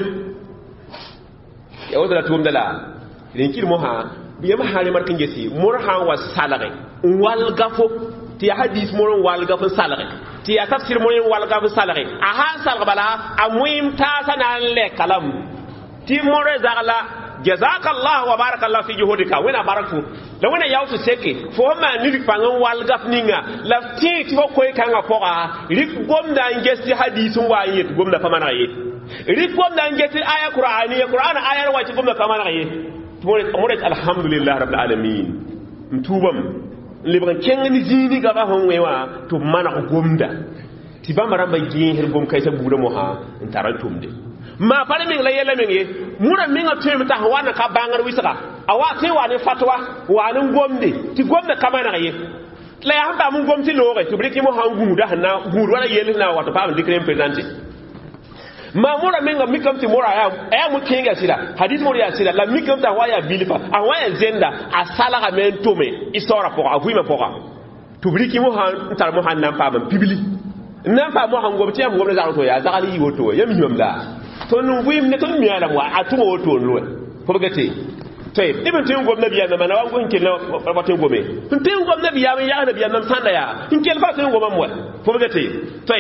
ya wada tum dala rinkir mo ha biyam hali markin gesi murha wa salaghi wal gafo ti hadith moron wal gafo salaghi ti tafsir moron wal gafo salaghi aha salgbala amwim ta sanan le kalam ti more zagala jazakallahu wa barakallahu fi juhudika wena baraku la wena yawtu seke fo ma nirik pangan wal gaf ninga la ti ti ko koy kanga poga rik gomda ngesti hadith wa yit gomda famana yit rik gomda ngesti aya qur'ani qur'ana aya wa ti gomda famana yit moret alhamdulillah rabbil alamin mtubam libran kenni zini gaba honwewa to mana gomda ti bamara ba gin her gom kayta buda mo ha ntarantumde ma pare min la yele min ye mura min atem ta wana ka bangar wisaka awa te wani fatwa wani gomde ti gomda kamana ye la ya hamba mun gomti lore to briki mo ha nguda na ngudu wala yele na wato pa dikren presente ma mura menga mikam ti mura ya ya mu kinga sida hadith mura ya sida la mikam ta waya bilifa a waya zenda asala ga men tome isora poka afuima poka tubriki mo han tar mo han nan pa ban pibili nan pa mo han gobti am gobna za to ya zakali yi woto ya mi yomla to nu wim ne to mi ala mo atu mo woto lo ko gati tay ibn tin gobna biya na mana wango hinkel na ba tin gome tin gobna biya mi ya na biya nan sanda ya hinkel fa tin goma mo ko gati tay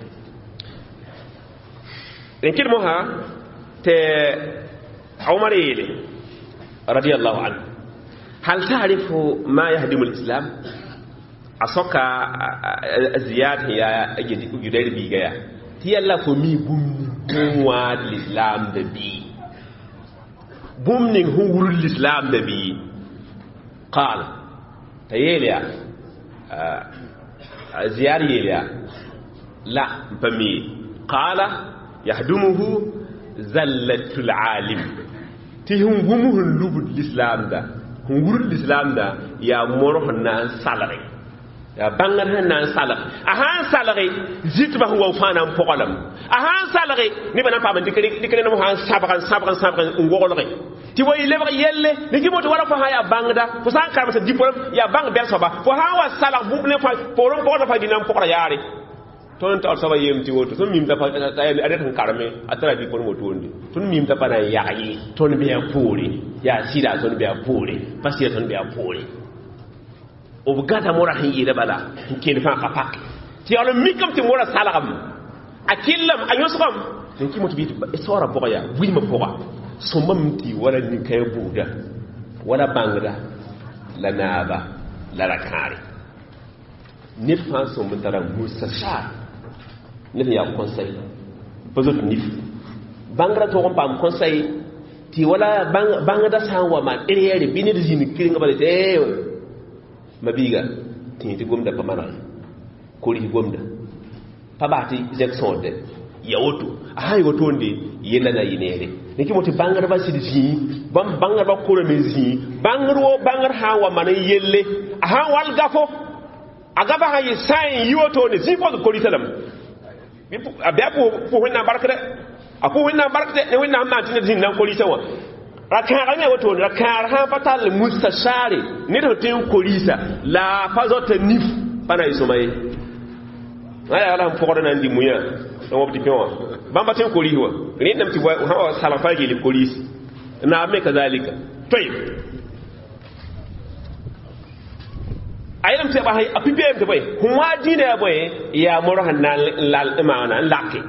لكن مها ت عمر رضي الله عنه هل تعرف ما يهدم الإسلام أسوكا زياد هي جدير بيجا هي الله فمي بوم واد الإسلام دبي بوم هو الإسلام دبي قال تيليا زياد يليا لا فمي قال يهدمه زلة العالم تهم غمه اللب الإسلام ده ngurul islam da ya moro na salare ya bangar han nan salare a han salare zitba huwa fana pokolam a han salare ni bana pa ban dikri dikri no han sabran sabran sabran ngolore ti way lebre yelle ni ki moto wala fa ha ya bangda fo san karba sa diplôme ya bang ber soba fo ha wa salar bu ne fa poron ko fa dinam pokora yare ton ta saba yem ti woto ton mim ta fa ta adet kan karame atara bi pon moto ndi ton mim ta pa na yayi ton be ya puri ya sida ton be ya puri pasti ton be ya puri o bugata mora hin ida bala kin fa ka pak ti alo mikam ti mora salagam akillam ayusqam tin ki moto bi sora boya wi ma boga so mamti wala ni kay buda wala bangda la naba la rakari nit fa so mutara musa sha nit ya conseil bazot nit bangra to ko pam conseil ti wala bang bangda sa wa ma derrière bi nit jini kiringa bale te mabiga tin ti gomda pa manal ko ri gomda pa bati jackson de yawoto ahay woto ndi yela na yinere niki moti bangar ba sidisi bam bangar ba ko remezi bangar wo bangar ha wa man yelle aha wal gafo agaba ha yisain yiwoto ni sipo ko litalam bi abiapo ko wonna barkade ako wonna barkade ne wonna amma tin din nan ko litawa rakara ne woto rakara ha patal mustashari ne to tin ko lisa la fazota nif pana isomai aya ala mfoko na ndi muya no wopti pewa bamba tin ko liwa ni nam ti wa sala fa gili police na me kadhalika tayib ayam te ba hay apibem te boy huwa dina boy ya morohan na lal imana laki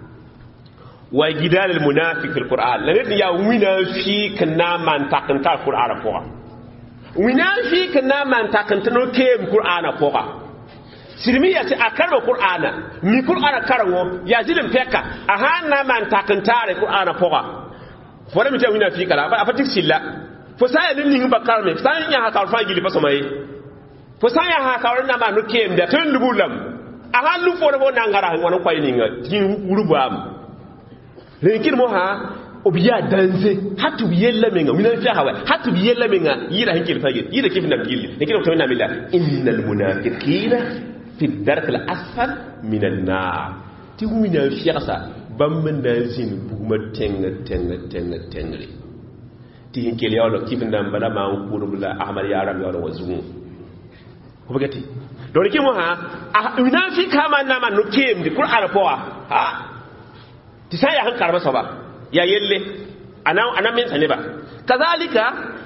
wa jidal al munafiq fil qur'an la net ya wina fi kana man takanta qur'ana poa wina fi kana man takanta no kem qur'ana poa sirmiya ce a karba qur'ana mi qur'ana karango ya zilin feka a hanna man takantare qur'ana foga fore mi tawina fi kala ba afatik silla fo saya nin ni ba karme sai nya ha kawfa gili fa somai fo saya ha kawra na ma no kem da tan lubulam a han lu fo bo nangara wona kwai ni nga tin urubam rekin mo ha obiya danse hatu biyella menga wina fi hawa hatu biyella menga yira hinkil fagir yira kifna gili lekin to na milla innal munafiqina في الدرك الأسفل من النار تقومنا في رأسا بمن دانسين بوما تنغ تنغ تنغ تنغ تين كلي أولو كيف ندام بلا ما أقول بلا أحمد يا رب يا رب وزوم هو بكتي دوني كي موها ونا في كمان نما نكيم دي كل على فوا ها تسايا هن كارما صبا يا يلي أنا أنا من سنبا كذلك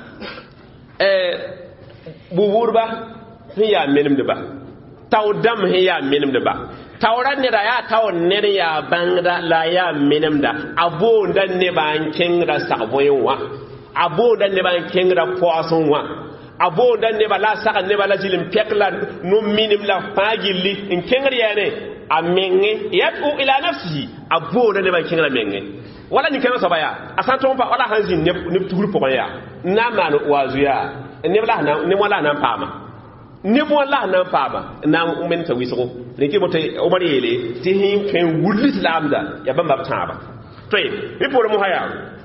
اه بوربا هي منم دبا tawdam hiya minim da ba tawran ne da ya tawon ne ya bangda la ya minim da abo dan ne ba kin da saboyin wa abo dan ne ba kin da poison wa abo dan ne ba la saka ne ba la jilim pekla no minim la fagili in kin riya ne amenge yatu ila nafsihi abo dan ne ba kin da menge wala ni kan sabaya asanto pa wala hanzin ne ne tuguru pokon ya na manu wazuya ne wala na ne wala na pama ni mo la nan paba na men ta wiso ne ki mota umar yele ti hin ken wul islam da ya ban bab taba toy bi por mo haya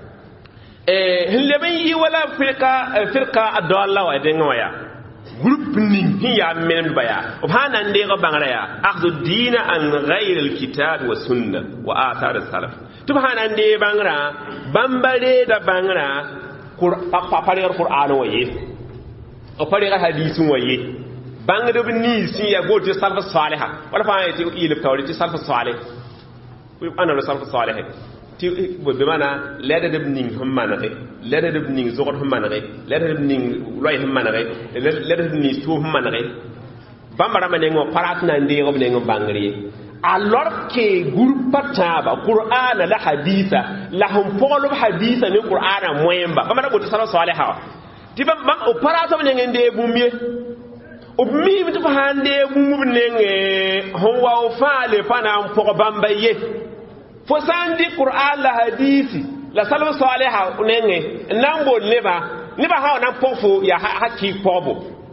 eh hin le ben yi wala firqa firqa adalla wa de ngoya group ni hiya men baya o hana nde go bangara ya akhdhu dina an ghayr al kitab wa sunna wa athar as salaf to hana nde bangara bambare da bangara qur'an pa pare qur'an wa yi o pare hadisun wa yi bangdo ni si ya go ti salaf salih wala fa ti ilif tawri ti salaf salih wi ana salaf salih ti be mana leda de ning humma na re leda de ning zogot humma na re leda de ning loy humma na re leda de ni tu humma na re bambara ma ne ngo parat na ndi ngo ne ngo bangri alors que groupe taba qur'an la haditha la hum polo haditha ni qur'an moyemba bambara go ti salaf salih ti ba ma o parato ne ngende bumye o mi mi to hande bumbu nenge hon wa o faale pana ko bambaye fo sandi qur'an la hadisi la salaf salih nenge nambo leba liba ha na pofo ya haki pobo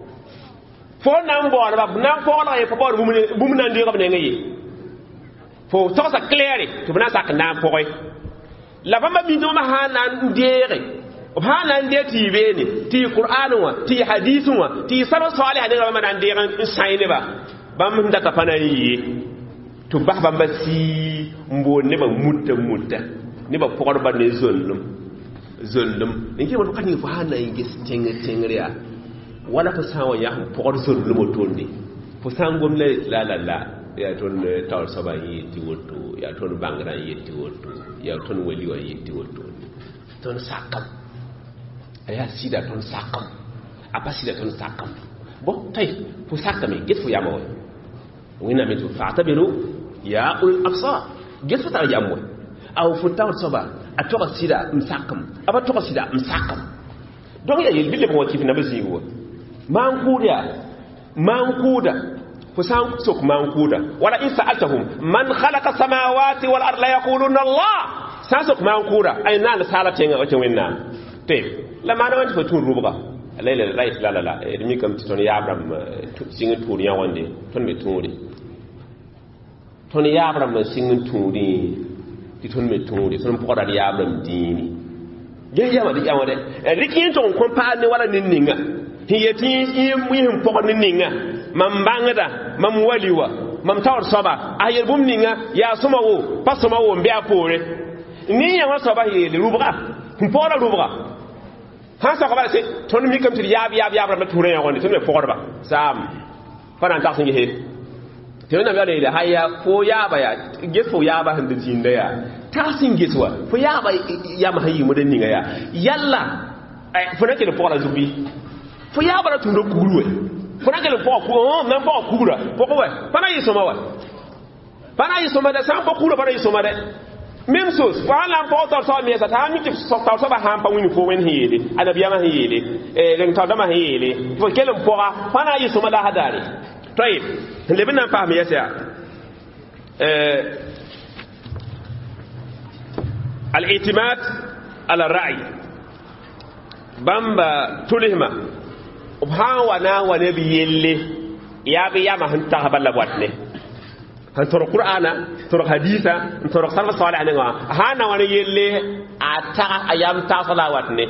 fo nambo ba na fo la e pobo bumbu bumbu nan di ko nenge yi fo to sa claire to bana sak na poy la bamba mi to ma ha na ndere ba nan de ti be ni ti qur'an wa ti hadithun wa ti sar salih ne ma nan de ran sai ne ba bam da ta fana yi to ba bam ba si mbo ne ba mutta mutta ne ba pokor ba ne zonnum zonnum in ki ba to kan ni fa na yi gis tenga tengriya wala fa sawa ya pokor zonnum to ndi fo sangom le la la la ya ton tawar saba yi ti woto ya ton bangran yi ti woto ya ton wali wa yi ti woto ton sakam aya sida ton sakam apa sida ton sakam bo tay fo sakame get fo yama way wina metu fa'tabiru ya ul absar get fo ta yammo aw fo tawar saba atoka sida msakam aba toka sida msakam donc ya yel bille mo ci na basi wo man kuda man kuda فسان سوك مانكودا ولا إن سألتهم من خلق السماوات والأرض لا يقولون الله ساسوك مانكودا أي نال سالتين وتوينا طيب لما أنا وانت فتون روبا لا لا لا لا لا لا دمي كم تون يا أبرام سين توني يا وندي تون بتوني تون يا أبرام سين توني تون بتوني تون بقرا يا أبرام ديني جه يا ما دي يا ما ده لكن تون كومباني ولا نينغا هي تي يم يم بقرا نينغا mam bangda mam waliwa mam tawar soba ayel bumninga ya soma wo pasoma wo mbe apore ni ya wa soba yele rubra mpora rubra ha sa ko ba se ton mi kam ti yab yab yab ra touré ya woni ton me forba sam fana ta sun he te na ba le haya fo ya ba ya get fo ya ba hande jinda ya ta sin getwa fo ya ba ya ma hayi mu dan ninga ya yalla fo na ke le fora zubi fo ya ba ra tun do kuruwe fona gele po ku o nan po kura po ko we pana yisoma wa pana yisoma da san po kura pana yisoma de même chose wala po to so mi sa ta mi ti so ta so ba han pa wini fo wen hiyede adabiya ma hiyede e len ta da ma hiyede fo kele po ga pana yisoma da hadari tayib le bin nan fa mi yasa euh al-i'timad ala ar-ra'i bamba tulihma ubhan wana wane bi yelle ya bi yama han ta haballa watne han toro qur'ana toro haditha toro sallallahu salih alayhi wa hana wane yelle ata ayam ta salawat ne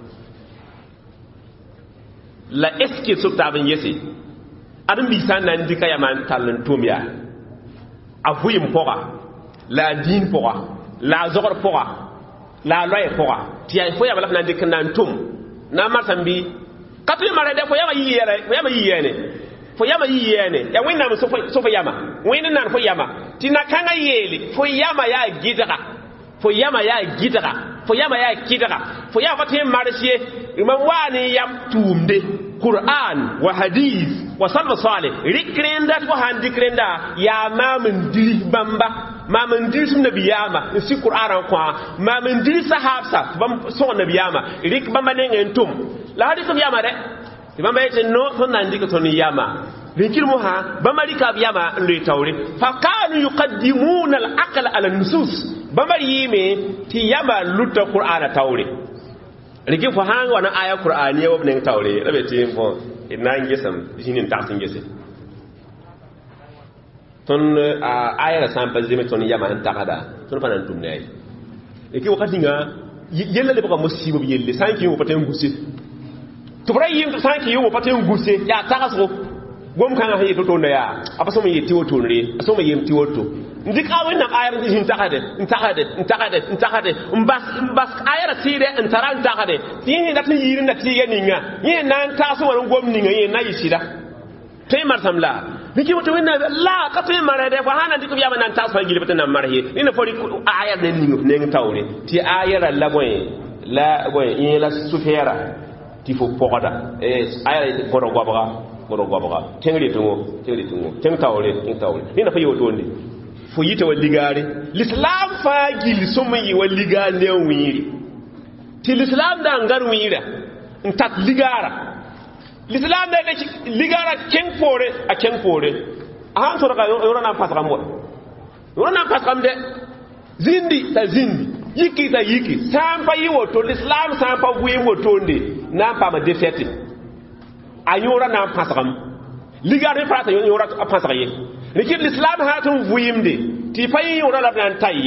la eski subta ban yesi adam bi san nan dika yaman talon tumya afuyim poga la din poga la zogor poga la loye poga tiya fo ya bala nan dikan nan tum na marsambi katu mara de fo yama yiyere fo yama yiyene fo yama yiyene ya winna so fo so fo yama winna nan fo yama tina kanga yeli fo yama ya gidara fo yama ya gidara fo yama ya kidara fo ya fo tin marsiye imam wani yam tumde qur'an wa hadith wa sallallahu salih rikrenda ko handi krenda ya mamun diri bamba mamun diri sum nabiyama si qur'an ko mamun diri sahabsa bam so nabiyama rik bamba ne ngentum la hadith yama de bamba yete no to nandi ko ton yama likil muha bamba rika yama le tawri fa kanu yuqaddimuna al-aql ala an-nusus bamba yime ti yama lutta qur'ana tawri riki fo hanga wana aya qur'ani yob ne tawri rabe tin fo ina ngesam jinin taxin ngese ton aya sampa zeme ton yama an takada ton fanan tumne ay riki wakati nga yella le baka musibo bi yelle sanki yo paten gusse to bray yim sanki yo paten gusse ya takaso gom kan ha yeto to na ya apaso me yeti woto nre aso me yemti woto ndik awin na ayar di hin takade takade takade takade mbas mbas ayar tire ntaran takade yin da tin yirin da tiye ninga yin nan taso waran gom ninga yin na yisida tay marsam la niki woto wenna la ka tay marade fa hanan dikum yama nan taso ngili batan marhe ni na fori ayar den ninga ne tawre ti ayar la boy la boy yin la sufera ti fo pokoda e ayar goro gobra goro gobra tengri tungo tengri tungo teng tawre teng tawre ni na fa yoto ndi fo yita wa ligare l'islam fa gil somo yi wa ligare ne wiri ti l'islam da ngar wira ntat ligara l'islam da de ligara ken fore a ken fore han to ka yoro na pasram mo yoro na pasram de zindi ta zindi yiki ta yiki sampa yi woto l'islam sampa buye woto ndi na pa ma defete ayora na pasram ligare fa ta yoro pasram yi Nikir l'islam hatun vuyimde ti fayi yora la nan tayi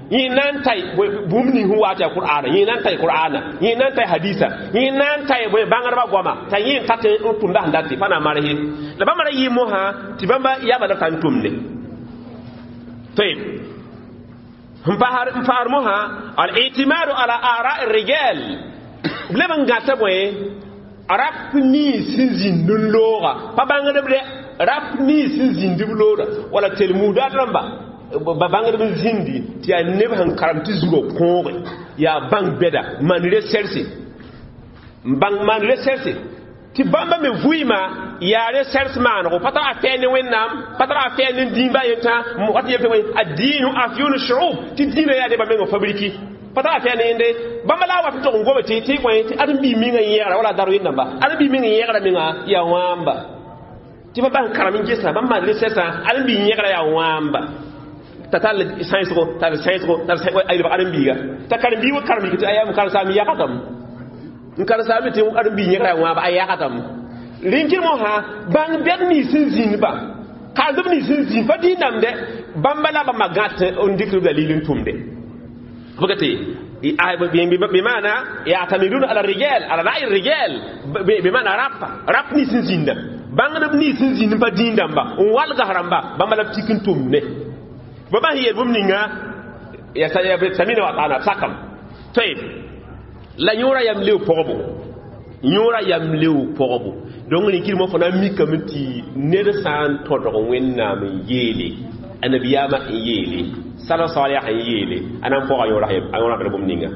yi nan tai bumni huwa ta qur'ana yi nan tai qur'ana yi nan tai hadisa yi nan tai boy bangar ba goma ta yi tate tum da ndati fana marhi la ba mara yi mo ha ti bamba ya ba da tan tumne طيب مفهر مفهر موها الاعتماد على آراء الرجال بلبن غاتا بوي راب ني سنزين دلورا فبانغ دبل راب ني سنزين دبلورا ولا تلمودات لمبا babanga dum zindi ti ya neb han karamti zugo kongo ya bang beda man recherche bang man recherche ti bamba me vuima ya recherche man ko pata afeni wennam pata afeni dimba yenta mo wat yete way adinu afyun shu'ub ti dina ya de ba me ngo fabriki pata afeni inde bamba la wat to ngobe ti ti ko ti adam bi mi nga yera wala daru yinda ba adam bi mi nga yera mi nga ya wamba ti ba bang karamin gesa bamba recherche adam bi yera ya wamba tatal science ko tal science ko tal science ay ba adam biga ta karam bi wa karam ki ayam kar sami yakatam in kar sami te adam bi nyaka wa ba yakatam linkin mo ha bang bet ni sin zin ba ka dum ni sin zin fa dinam de bambala ba magat on dikru dalilin tumde bugati ay ba bi bi mana ya tamidun ala rijal ala ra'i rijal bi mana rap rap ni sin zin da bang dum ni sin zin fa dindam ba on wal gahramba bambala tikin tumne baba hiye bumninga ya saya samina wa ta'ala sakam tayib la nyura yam lew pogobo nyura yam lew pogobo donc ni kirmo fona mikamti ned san todo wenna me yele anabiyama yele sala salih yele anam poga yora yam ayora bumninga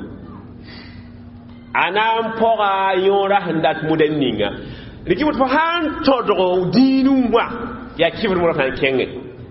anam poga yora handat mudenninga likimut fa han todo dinu wa ya kibir mo tan kenge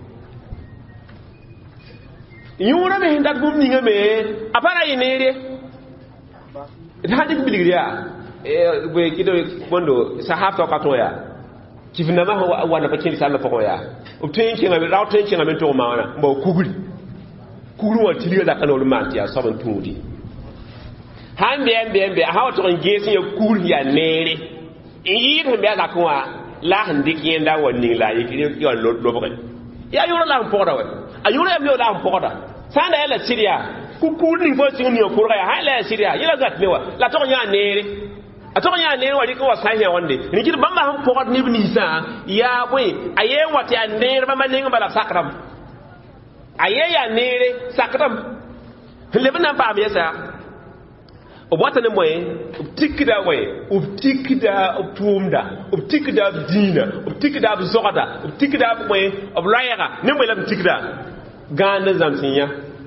yura me hindat bum ninga me apara inere hadi biligriya e be kido bondo sahafta katoya kifina ma wana bakin sala fakoya obtain kinga be rawten kinga me to mawana mbo kuguri kuguri wa tiliga da kanol manti ya saban tudi hande embe embe hawa to ngesi ya kuguri ya nere yi to be la kwa la handik yenda wonni la yi yo lo bokan ya yura la mpoda wa ayura yam la mpoda sanda yala siria ku kudin fo sin ni ko ya hala siria yala gat mewa la to nya nere a to nya nere wadi ko wasanya wonde ni kid bamba ham pokot ni bni sa ya boy aye wati ya nere bamba ninga bala sakram aye ya nere sakram lebna ba me yasa o bota ne moy tikida way o tikida o tumda o tikida dina o tikida zogada o tikida moy o layga ne moy lam tikida gandun zamsinya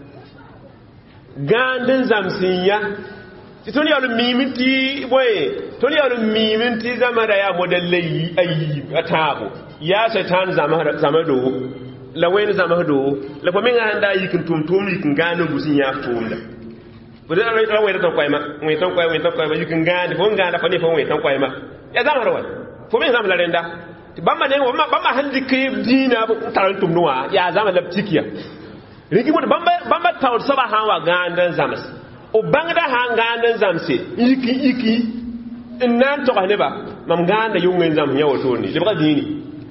gandun zamsinya titoni yalu miminti boy toni yalu miminti zamara ya modallai ayi atabo ya shaitan zamara zamado la wen zamado la faminga handa yikin tumtum yikin gandun businya tumda bude ala ala wen tan koyma wen tan koy wen tan koy yikin gandun fo nganda fa ni fo wen tan koyma ya zamara wa fo min zamala renda bamba ne wa bamba handi krib dina bu tarantum nuwa ya zama laptikiya rigi mut bamba bamba tawr saba hawa gandan zamas o bangda ha gandan zamse yiki yiki nan to ne ba mam ganda yungen zam nyawo to ni libga dini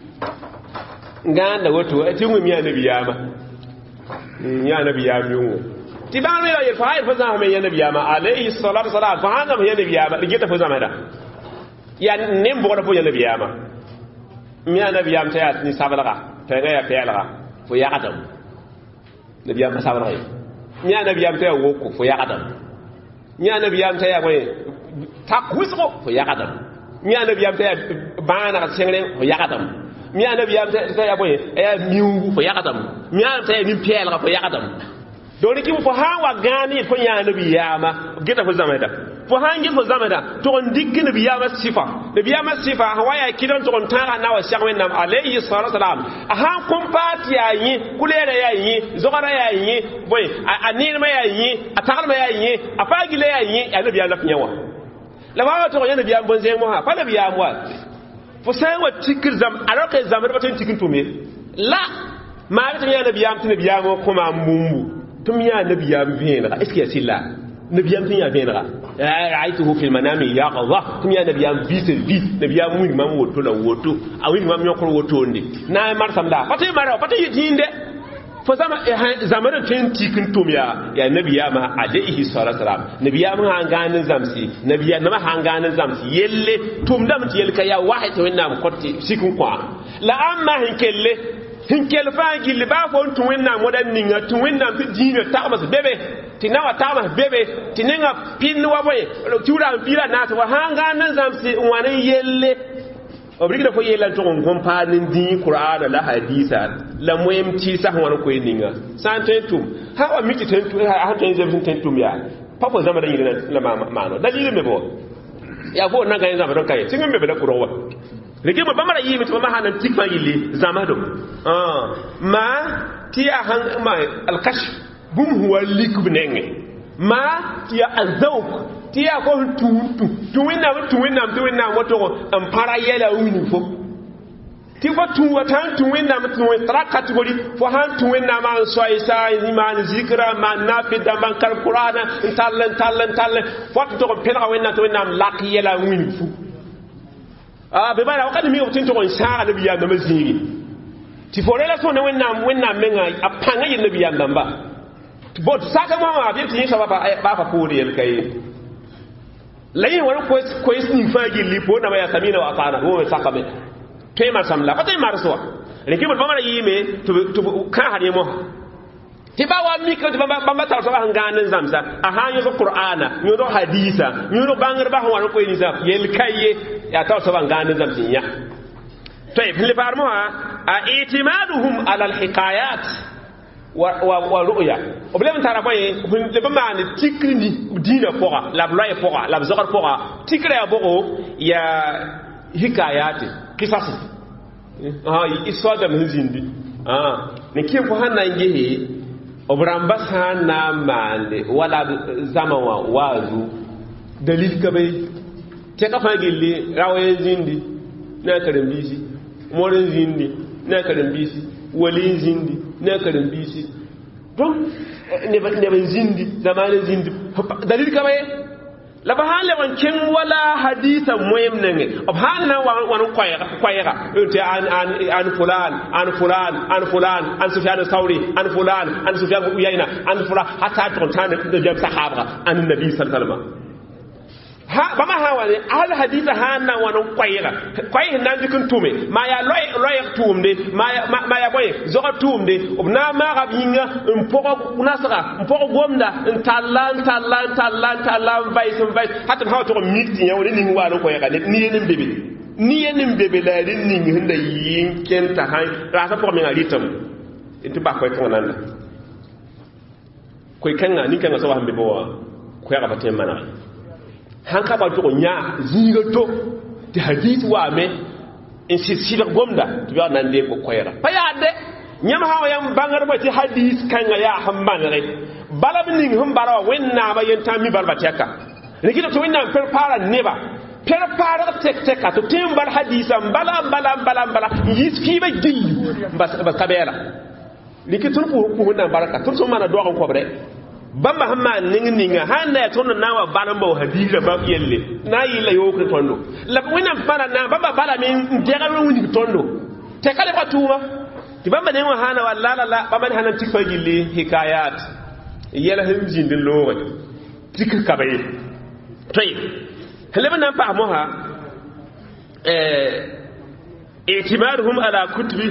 ganda wato ati ngum ya nabiyama ya nabiyama yungo ti ba me ya fa fa zama ya nabiyama alayhi salatu wassalam fa hana ya nabiyama rigi ta fa zama da ya nem bo da fo ya nabiyama miya nabiyam ta ni sabalaga ta ga ya fiyalaga fo ya adam nabiyam sabalaga miya nabiyam ta woko fo ya adam miya nabiyam ta ya ko takwisgo fo ya adam miya nabiyam ta bana ka sengre fo ya adam miya nabiyam ta ya ko ya miungu fo ya adam miya ta ya min fiyalaga fo ya adam doni ki fo hawa gani fo ya nabiyama gita fo zamada fo hangi fo zamada to on diggi nabiyama sifa nabiyama sifa hawaya kidan to on tara na wa shagwen nam alayhi salatu wasalam aha kompati yayi kulere yayi zogara yayi boy anir ma yayi atakal ma yayi afagile yayi nabiyama lafnyawa la wa to on nabiyama bonze mo ha fa nabiyama wa fo sai wa tikir zam alaka zamar batun tikin to me la ma ta ya nabiyama tin nabiyama kuma mumbu tum ya nabiyam vena est-ce qu'il y a cela nabiyam tin ya vena ra'aytuhu fil manami ya qadha tum ya nabiyam vise vi nabiyam mu imam woto la woto awi imam nyokor woto ndi na mar samda pati mara pati yinde fo zama zamanin tin tikin tumya ya nabiyama alaihi salatu wasalam nabiyama hanganin zamsi nabiyama hanganin zamsi yelle tumdam ti yelka ya wahid to wenna kotti sikun kwa la amma hinkelle hinkel faagi li ba fo tun wenna modan ninga tun wenna ti dina tamas bebe tinawa tamas bebe tininga pin wa boy tura bila na to hanganin zamsi wani yelle obrigida fo yelan to on companin din qur'ana la hadisa la moyem ti sa wona ko ninga santentum ha wa miki tentu ha to en tentum ya papa zama da yina la ma no dalilin me bo ya fo nan ga yin zama don kai tin me be da qur'wa rike mo bamara yimi to ma hanan tikfa yille zama do ah ma ti a han ma al kashf bum huwa likbnenge ma ti azawq ti ya ko tu tu tu winna tu winna tu winna wato am para yela wini fo ti fa tu wata tu winna tu tra category fo han tu winna ma so isa iman zikra ma nafi da man kal qur'ana tallan tallan tallan fo to ko pela winna tu winna lak yela wini fo ah be bana wakati mi ko tin to ko sha nabi ya na maziri ti fo rela so na winna winna menga apanga yin nabi ya ndamba bot saka mama bi tin sha ba ba fa ko yel kai layin wani ko yi fagi lipo na maya samina wa kana wo saka me tema samla ko tay marso reki mo bamara yime to to ka hade mo ti ba wa mi ko ba ba ta so ba nganan zamsa a hanyo so qur'ana nyo do hadisa nyo do bangar ba wani ko ni sa yel kaye ya ta so ba nganan zamsin ya to e fili farmo a itimaduhum ala al hikayat wa wa ru'ya problem tara boye le bama ni tikri ni dina poga la bloye poga la zokar poga tikri ya bogo ya hikayati kisasi ah iswada mzindi ah ne ke ko hanna ngehe obramba sana mande wala zamawa wazu dalil kabe te ka fagille rawaye zindi na karambisi morin zindi na karambisi walin zindi na karin bisi don ne ban zindi zamanin zindi dalil kamar la ba hale wankin wala hadisa muhim ne ob hana wani kwayara kwayara to an an an fulan an fulan an fulan an sufyan al-thawri an fulan an sufyan uyayna an fulan hatta to tan da jab sahaba an nabi sallallahu alaihi wasallam ha ba ma hawa ne al hadisa hana wani kwayara kwayi nan dukun tume ma ya loy loy tumde ma ma ya boy zoga tumde obna ma ga binga mpoko unasaka mpoko gomda ntallan tallan tallan tallan vais vais hatta hawa to miti ya wani ni walo kwayara ne ni yenin bebe ni yenin bebe la rin ni hinda yinken ta hay rasa ko mi ngalitam intu ba koy kan nan koy kan ni kan so wa hambe bo ko ya ba tem mana hanka ba to nya ziga to ti hadith wa me in si sibir gomda to ya nan le ko koyra pa ya de nyam hawa yam bangar ba ti hadith kan ya hambangare balab ning hum bara wenna ba yenta mi barba teka rikito to wenna per para neba per para tek tek to timbal haditham bala bala bala bala yiski ba giyu bas bas kabera likitun ko ko wenna baraka tun so mana do ko bre bamba hamma ning ninga handa tono nawa balamba hadira ba yelle na yi la yoko tondo la wina bana na bamba bala min jega woni tondo te kale ba tuma ti bamba ne wa hana wallala la bamba ne hanan tikfa gilli hikayat yela him jindin lowe tik kabay tay heleba nan pa mo ha eh itimaruhum ala kutubi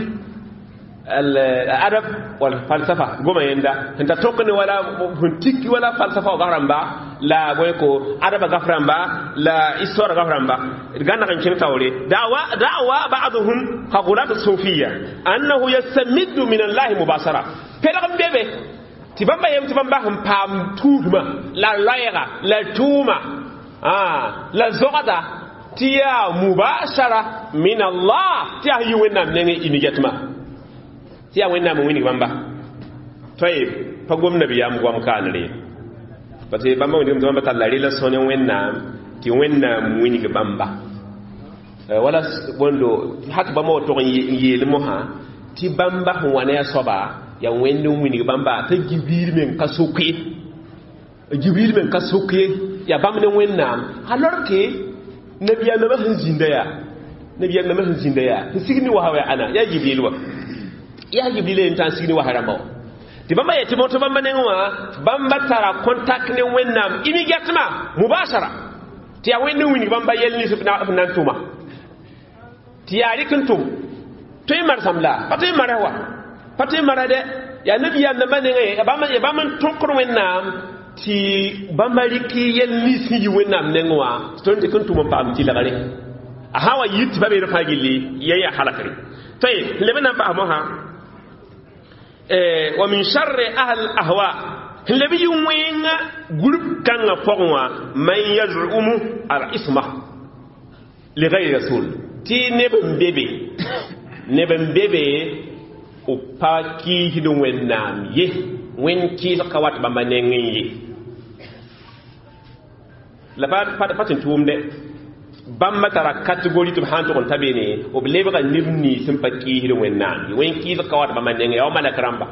الادب والفلسفه غما يندا انت توكني ولا هنتيكي ولا فلسفه غرامبا لا بويكو ادب غفرامبا لا histoire غفرامبا غانا كان كين تاوري دعوا دعوا بعضهم قولات الصوفيه انه يستمد من الله مباشره بلغم بيبي تبamba يم تبamba هم pam tuuma la laira la tuuma ah la zoda tia mubashara min Allah tia yuwena nenge immédiatement tiya wenna mo wini bamba toy pa gom nabi yam gom kanre pate bamba woni dum bamba tallari la sone wenna ti wenna mo wini bamba wala bondo hat ba mo to yele mo ha ti bamba ho wane soba ya wenno wini bamba ta jibril men kasuke jibril men kasuke ya bamne wenna alors que nabi ya nama hinzinda ya nabi ya nama hinzinda ya signi wa hawa ana ya jibril wa ya jibril en tan signi wa haramba ti bamba yeti moto bamba ne wa bamba tara contact ne wennam immédiatement mubashara ti ya wenni wini bamba yelni subna nan tuma ti ya rikuntum to yi mar samla pato yi marawa pato yi marade ya nabi ya namba ne e bamba e bamba tokro wennam ti bamba riki yelni siji wennam ne wa to ndi kuntum pam ti lagare ahawa yit babe rafa gilli yaya halakari tay lebena ba mo ha wa min sharri ahli ahwa lebi yunwenga group kanga fogwa man yaz'umu al isma li ghayri rasul ti nebem bebe nebem bebe o paki hidu wennam ye wen ki zakawat bamba nengen ye la ba pat patin tumde bamba tara category to hanto kon tabene o blebe ga nibni sim pakki hidu wennam wen ki zakawat bamba nengen ya mala karamba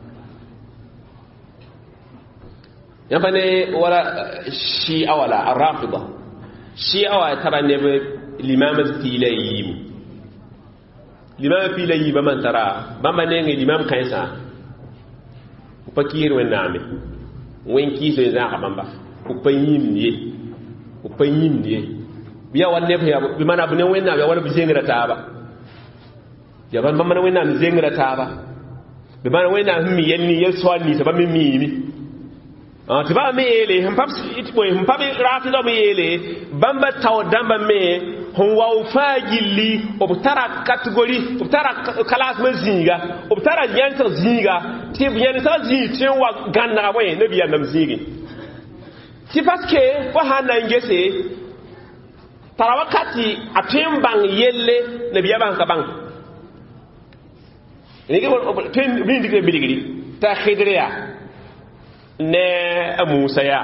yambane wala shi'a wala arafida shi'a wa tara nebe l'imam filayim l'imam filayim man tara bamba nengen l'imam kaisa pakir wenname wen ki so za ka bamba ko payim ni ko payim ni biya wanne ya bi mana bu ne wenname ya wala bi zengra taba ya ban bamba wenname zengra taba bi mana wenname mi yenni yeswani sa ba mi mi ah tiba mele hampap itboy hampap rafido mele bamba taw damba me hon waw fajili obtara category obtara class mazinga obtara yanta zinga ti yanta zi ti wa ganna we nabi ya nam zingi ti parce que ko hana ngese tara wakati atimbang yelle nabi ya ban ka bang ni ke tin bi ndigre bidigri ta khidriya ne a Musa ya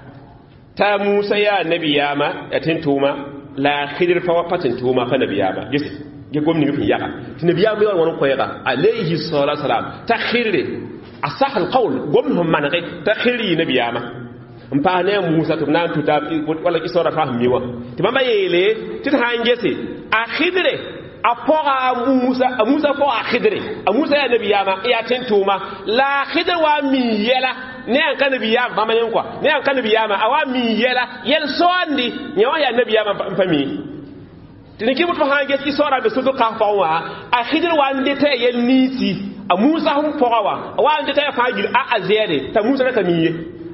ta Musa ya nabiyama atin tuma la khidir fa wapatin tuma fa nabiyama gisi ge gomni ngi yaka ti nabiyama yon won ko yaka alayhi salatu wasalam ta khirri asah alqawl gomhum man ghi ta khirri nabiyama mpa ne Musa to nan tuta wala ki sura fa miwa ti bamba yele ti hangese a khidre apora Musa Musa fo a khidre Musa ya nabiyama ya tin tuma la khidr wa mi yela ne an kan biya ba manen kwa ne an kan biya ma awami yela yel soandi nyawa ya nabiya ma fami tiniki mutu hange ki sora be sudu ka fawa a khidir wa ndete yel niti a Musa hum porawa wa ndete fa gil a azere ta Musa ka miye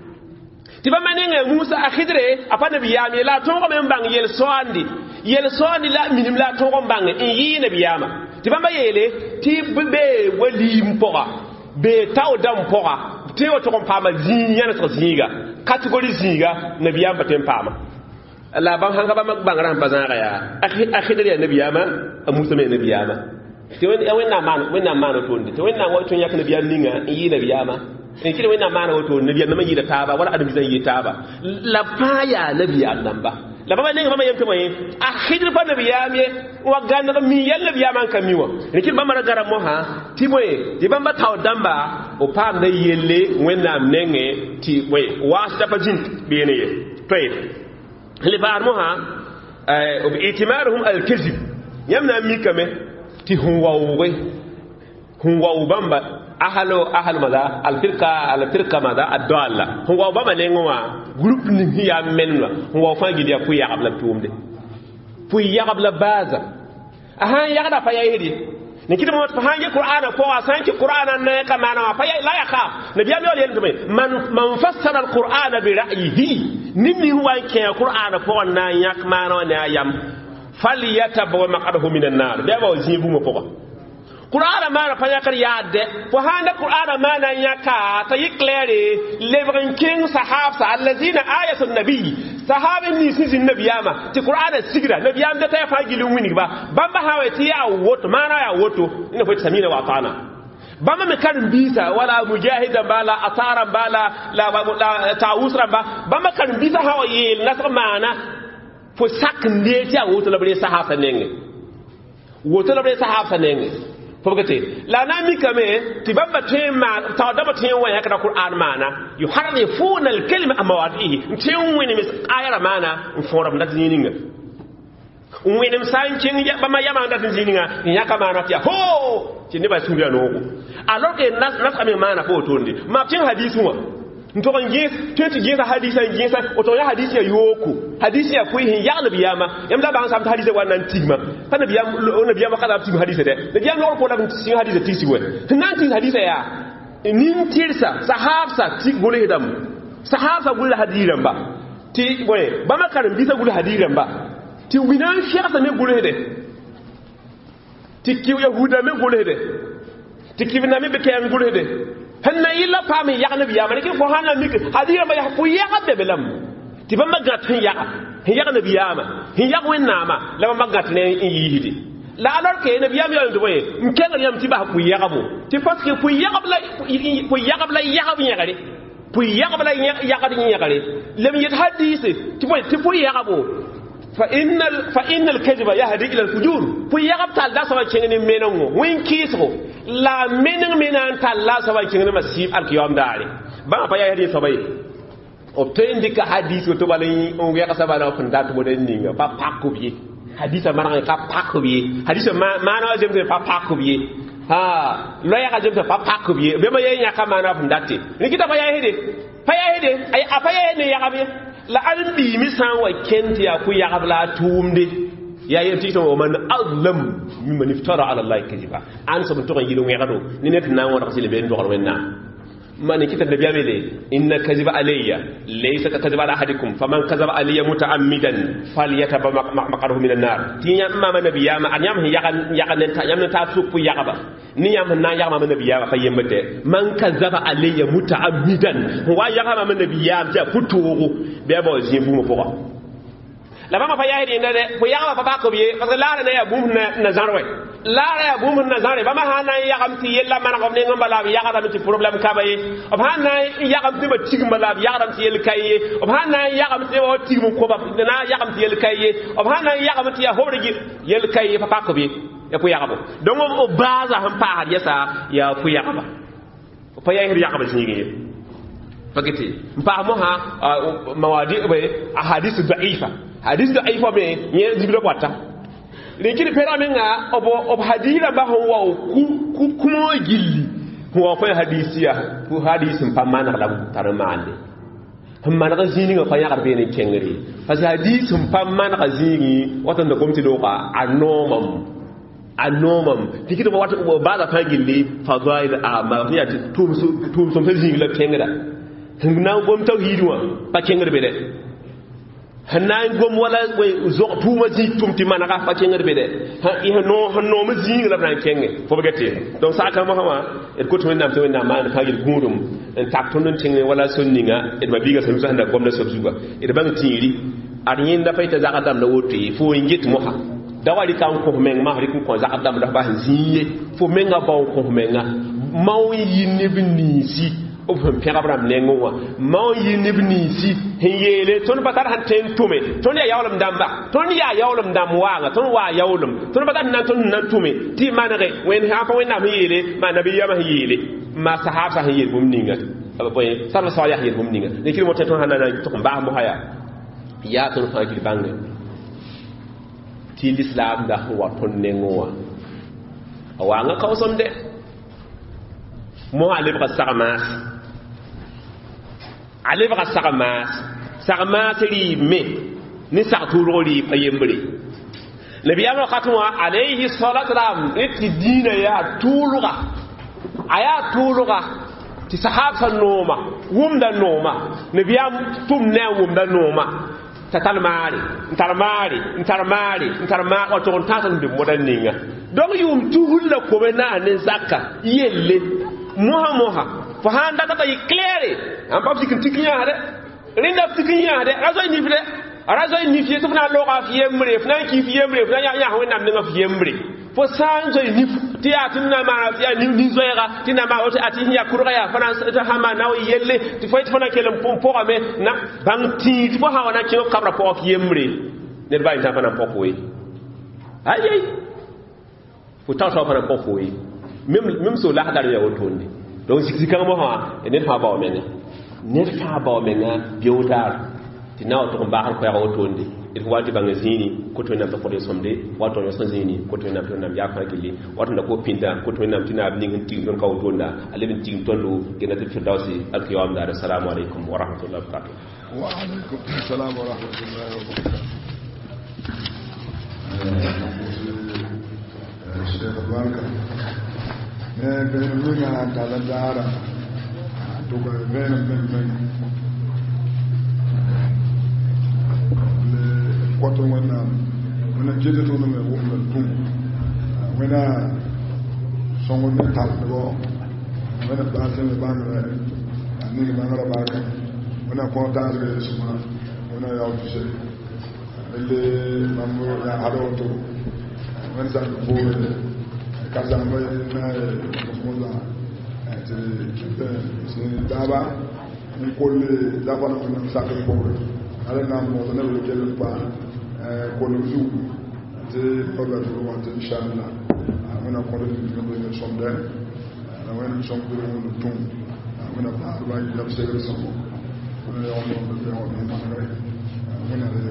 ti ba manen Musa a khidre apa nabiya mi la to ko men bang yel soandi yel soandi la minim la to ko bang in yi nabiya ma ti ba mayele ti be wali mpora be taw dam pora te wato kon fama zinya na zinga category zinga nabiyam batem fama Allah ban hanga ba magbangaran bazanga ya akhi akhi da nabiyama Musa me nabiyama te wen ya wenna man wenna man to ndi te wenna wato yak nabiyam ninga yi nabiyama en kire wenna man wato nabiyam na yi da taba wala adam zan yi taba la faya nabiyam nan ba la baba ne mama yamta mai akhidir fa nabiyam ye wa ganna mi yalla nabiyam an kamiwa en kire ba mara garam mo ha timoye di bamba taw damba o pam da yelle wenna nenge ti we wasta pa jin bene ye toy li bar mo ha o bi itimaruhum al-kizb yamna mi kame ti huwa we huwa bamba ahalo ahal maza al-firqa al-firqa maza ad-dalla huwa bamba nenwa groupe ni ya menwa huwa fangi dia pu ya qabla tuumde pu ya qabla baza aha ya kada fa yahidi ni kitu mo fahange Qur'ana ko asanki Qur'ana ne kama na fa la ya kha nabiya mi wala yelme man man fassara al-Qur'ana bi ra'yihi nimmi huwa ke Qur'ana ko na yak mana na yam falyatabwa maqadahu minan nar da ba wajibu mo ko Qur'ana mana fa yakar yadde fo handa Qur'ana mana yaka ta yiklere levrin king sahabsa allazina ayatun nabi sahabin ni sizin nabiyama ti Qur'ana sigira nabiyam da ta fa gilin wini ba bamba hawe ti ya woto mana ya woto ina fa samina wa ta'ana bamba me kan bisa wala mujahidan bala atara bala la la ta'usra ba bamba kan bisa hawa yel nasr mana fo saknde ti ya woto labre sahaba nenge woto labre sahaba nenge fogate la nami kame tibamba tema tawdaba tema ya kada Qur'an mana yuharrifuna al-kalima amawadihi tin wini mis ayara mana forum da zininga wẽnem sã n kẽng bãmba yamã dat n zĩninga n yãka maana tɩ yaa ho tɩ nebã sũur yaa noogo alors que nasga me maana fo wotonde mam tẽ hadis wã n tog n gẽes tõe tɩ gẽesa hadisa n gẽesa woto yaa hadis yaa yooko hadis yaa koe sẽn yag nabiyaamã yãmb la bãng sãm tɩ hadisa wa n na n tigma pa nabiyaamã ka la b tigm hadisa dɛ nabiyaam logr pʋ la b sɩng hadisa tigsg wɛ sẽn na n tigs hadisa yaa nin-tɩrsa sahaabsa tɩ gʋlsdame sahaabsa gʋl hadis rãmba tɩ bõe bãmba karen-biisã gʋl hadis rãmba tɩ wĩna n fɛgsa me gʋlsde tɩ kɩ yahuda me gʋlsde tɩ kɩbna me bɩ-kɛɛng gʋlsde sẽn na yɩlla paam n yag nabiyaamã rẽk fo sãn na mik hadis rãmba yaa fo yagb be be lame tɩ bãmba gãt sẽn yaga sẽn yag nabiyaamã sẽn yag wẽnnaamã la bãmba gãt ne n yiisde la alors que nabiyaam yaa tɩ bõe n kẽngr yãmb tɩ bas pʋɩ yagbo tɩ parce que pʋɩ yagb la pʋɩ yagb la yagb yẽgre pʋɩ yagb la yagd yẽgre lem yet hadise tɩ bõe tɩ pʋɩ yagbo فإن ال... فإن الكذب يهدي إلى الفجور في يغب تالا سوا كينغ مينغو وين كيسو لا مينغ مينان تالا سوا كينغ مسيب القيام داري با با يهدي سباي obtain dika hadith to balay on ya kasaba na fanda to boden ninga pa pakko bi hadith ma na ka pakko bi hadith ma ma na jem pa pakko bi ha lo ya ka jem pa pakko bi be ma yenya ka ma na fanda te ni kita pa ya hede pa ya hede ay apa ya ne ya ka bi la an bi mi san wa kenti ya ku ya habla tumde ya yenti to man azlam mimman iftara ala allah kadiba an so to ngi do ngi gado ni net na wona ko sile ben do wenna man kita da biya mele inna kadiba alayya laysa ka kadiba ala ahadikum faman kadaba alayya mutaammidan falyataba maqaruhu minan nar tinya ma nabiya ma an yam yagan yagan ta yam ta supu yagaba ni yam na yagama ma nabiya fa yembete man kadaba alayya mutaammidan wa yagama ma nabiya ja futugo be bo zimbu mo poko la mama fa yahi ina de ko yagama fa ba ko biye parce que la na ya bum na na zarwe la ya bum na zarwe ba ma hana yagam ti yella man ko ne ngamba la yagam ti problème ka baye ob hana yagam ti ba tigma la yagam ti yel kaye ob hana yagam ti o tigmu ko ba na yagam ti yel kaye ob hana yagam ti ya hore yel kaye fa ba ko biye ya ko yagabo donc o baza han pa har yasa ya ko yagaba fa yahi yagaba sinigi fakiti mpa mo ha mawadi be ahadith da'ifa hadith da'ifa be nye diblo kwata lekini pera menga obo ob hadira ba ho wa ku kumo gilli ho ko hadisiya ku hadisin pa mana la tarmande hamma na zini ga fanya garbe ne kengri fa hadisin pa mana ga zini watan da komti do ka anomam anomam tikito ba wata ba za fa gilli fadail ama ya tum tum tum zini la kengra na gom tawhidwa pa kengr be de hanna gom wala way zo tuma ji tumti manaka pa kengr be de ha no hanno ma ji la bran kenge fo bagate donc saka mo hama et ko to nam to na ma fa gil gudum en tak ton non tenge wala sonninga et ma biga sanu sanda gom na sobzuga et bang tiri ar yin da fayta zakadam na woto fo ngit mo ha dawali kan ko men ma ri ko zakadam da ba ziye fo menga ba ko menga maw yin ne binisi o fam pegabram nengowa maw yinibnisi hiyele ton batar han ten tume ton ya yawlam damba ton ya yawlam dam wanga ton wa yawlam ton batar nan ton nan tume ti manare wen ha fa wenna hiyele ma nabiyya ma hiyele ma sahaba hiyele bum ninga boy sama salih hiyele bum ninga ne kiri mo ton hanana to ba mo haya ya ton fa kili bangne ti l'islam da wa ton nengowa awanga kawsom de mo alib qasamaas alib qasamaas samaas ri me ni saqturo ri payembre nabiyama khatwa alayhi salatu ram iti dina ya tuluga aya tuluga ti sahaba noma wumda noma nabiyam tum ne wumda noma tatalmari ntarmari ntarmari ntarma o ton tatan de modaninga donc yum tuhulla ko bena ne zakka yelle moha moha fa handa tata yi claire am pap sikin tikinya hade rinda tikinya hade razo ni fle razo ni fi to na loka fi yemre fna ki fi yemre fna ya ya ho nam nga fi yemre fo sanjo ni ti atina ma ya ni ni zoyra tina ma oti ati ya kurga ya fana ta hama na o yelle ti fo fana kelem pom po ame na bang ti fo ha wana ki kabra po fi yemre ne ba ta fana po ko yi ayi fo ta so fana po ko yi même même so la hadar ya wotonde donc siksi kan mo ha ne fa ba o menga ne fa ba o menga biodar ti na o to ba har ko ya wotonde it wati bang zini ko to nam to ko somde wato yo son zini ko to nam to nam ya fa gili wato da ko pinda ko to nam tina abni ngi ti don kaw donda alibin ti tollu gena te firdausi al qiyam da assalamu alaikum wa rahmatullahi wa barakatuh wa alaikum assalam wa rahmatullahi wa barakatuh Sheikh Barka ne ben winga dala dara to ga ben ben ben kwato wannan wannan jide to ne wannan tun wana son wannan talbo wana ba sai ba ne ni ba ngara ba ka wana ko ta ga su ma wana ya wuce sai le mamu ya hado to wana sa ko ka za mu na mu za ta ta sai daba ni ko le daba na wannan sa ka ko ala na mo na le ke le pa ko le zu te pa la to wa te inshallah amena ko le ni ko le somde na wen som ko le tum amena ba ba ya se le som ko le on mo le on ni ma re amena le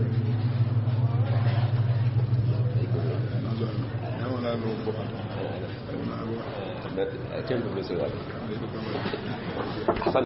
na wala no ko na wa na tempo le se wa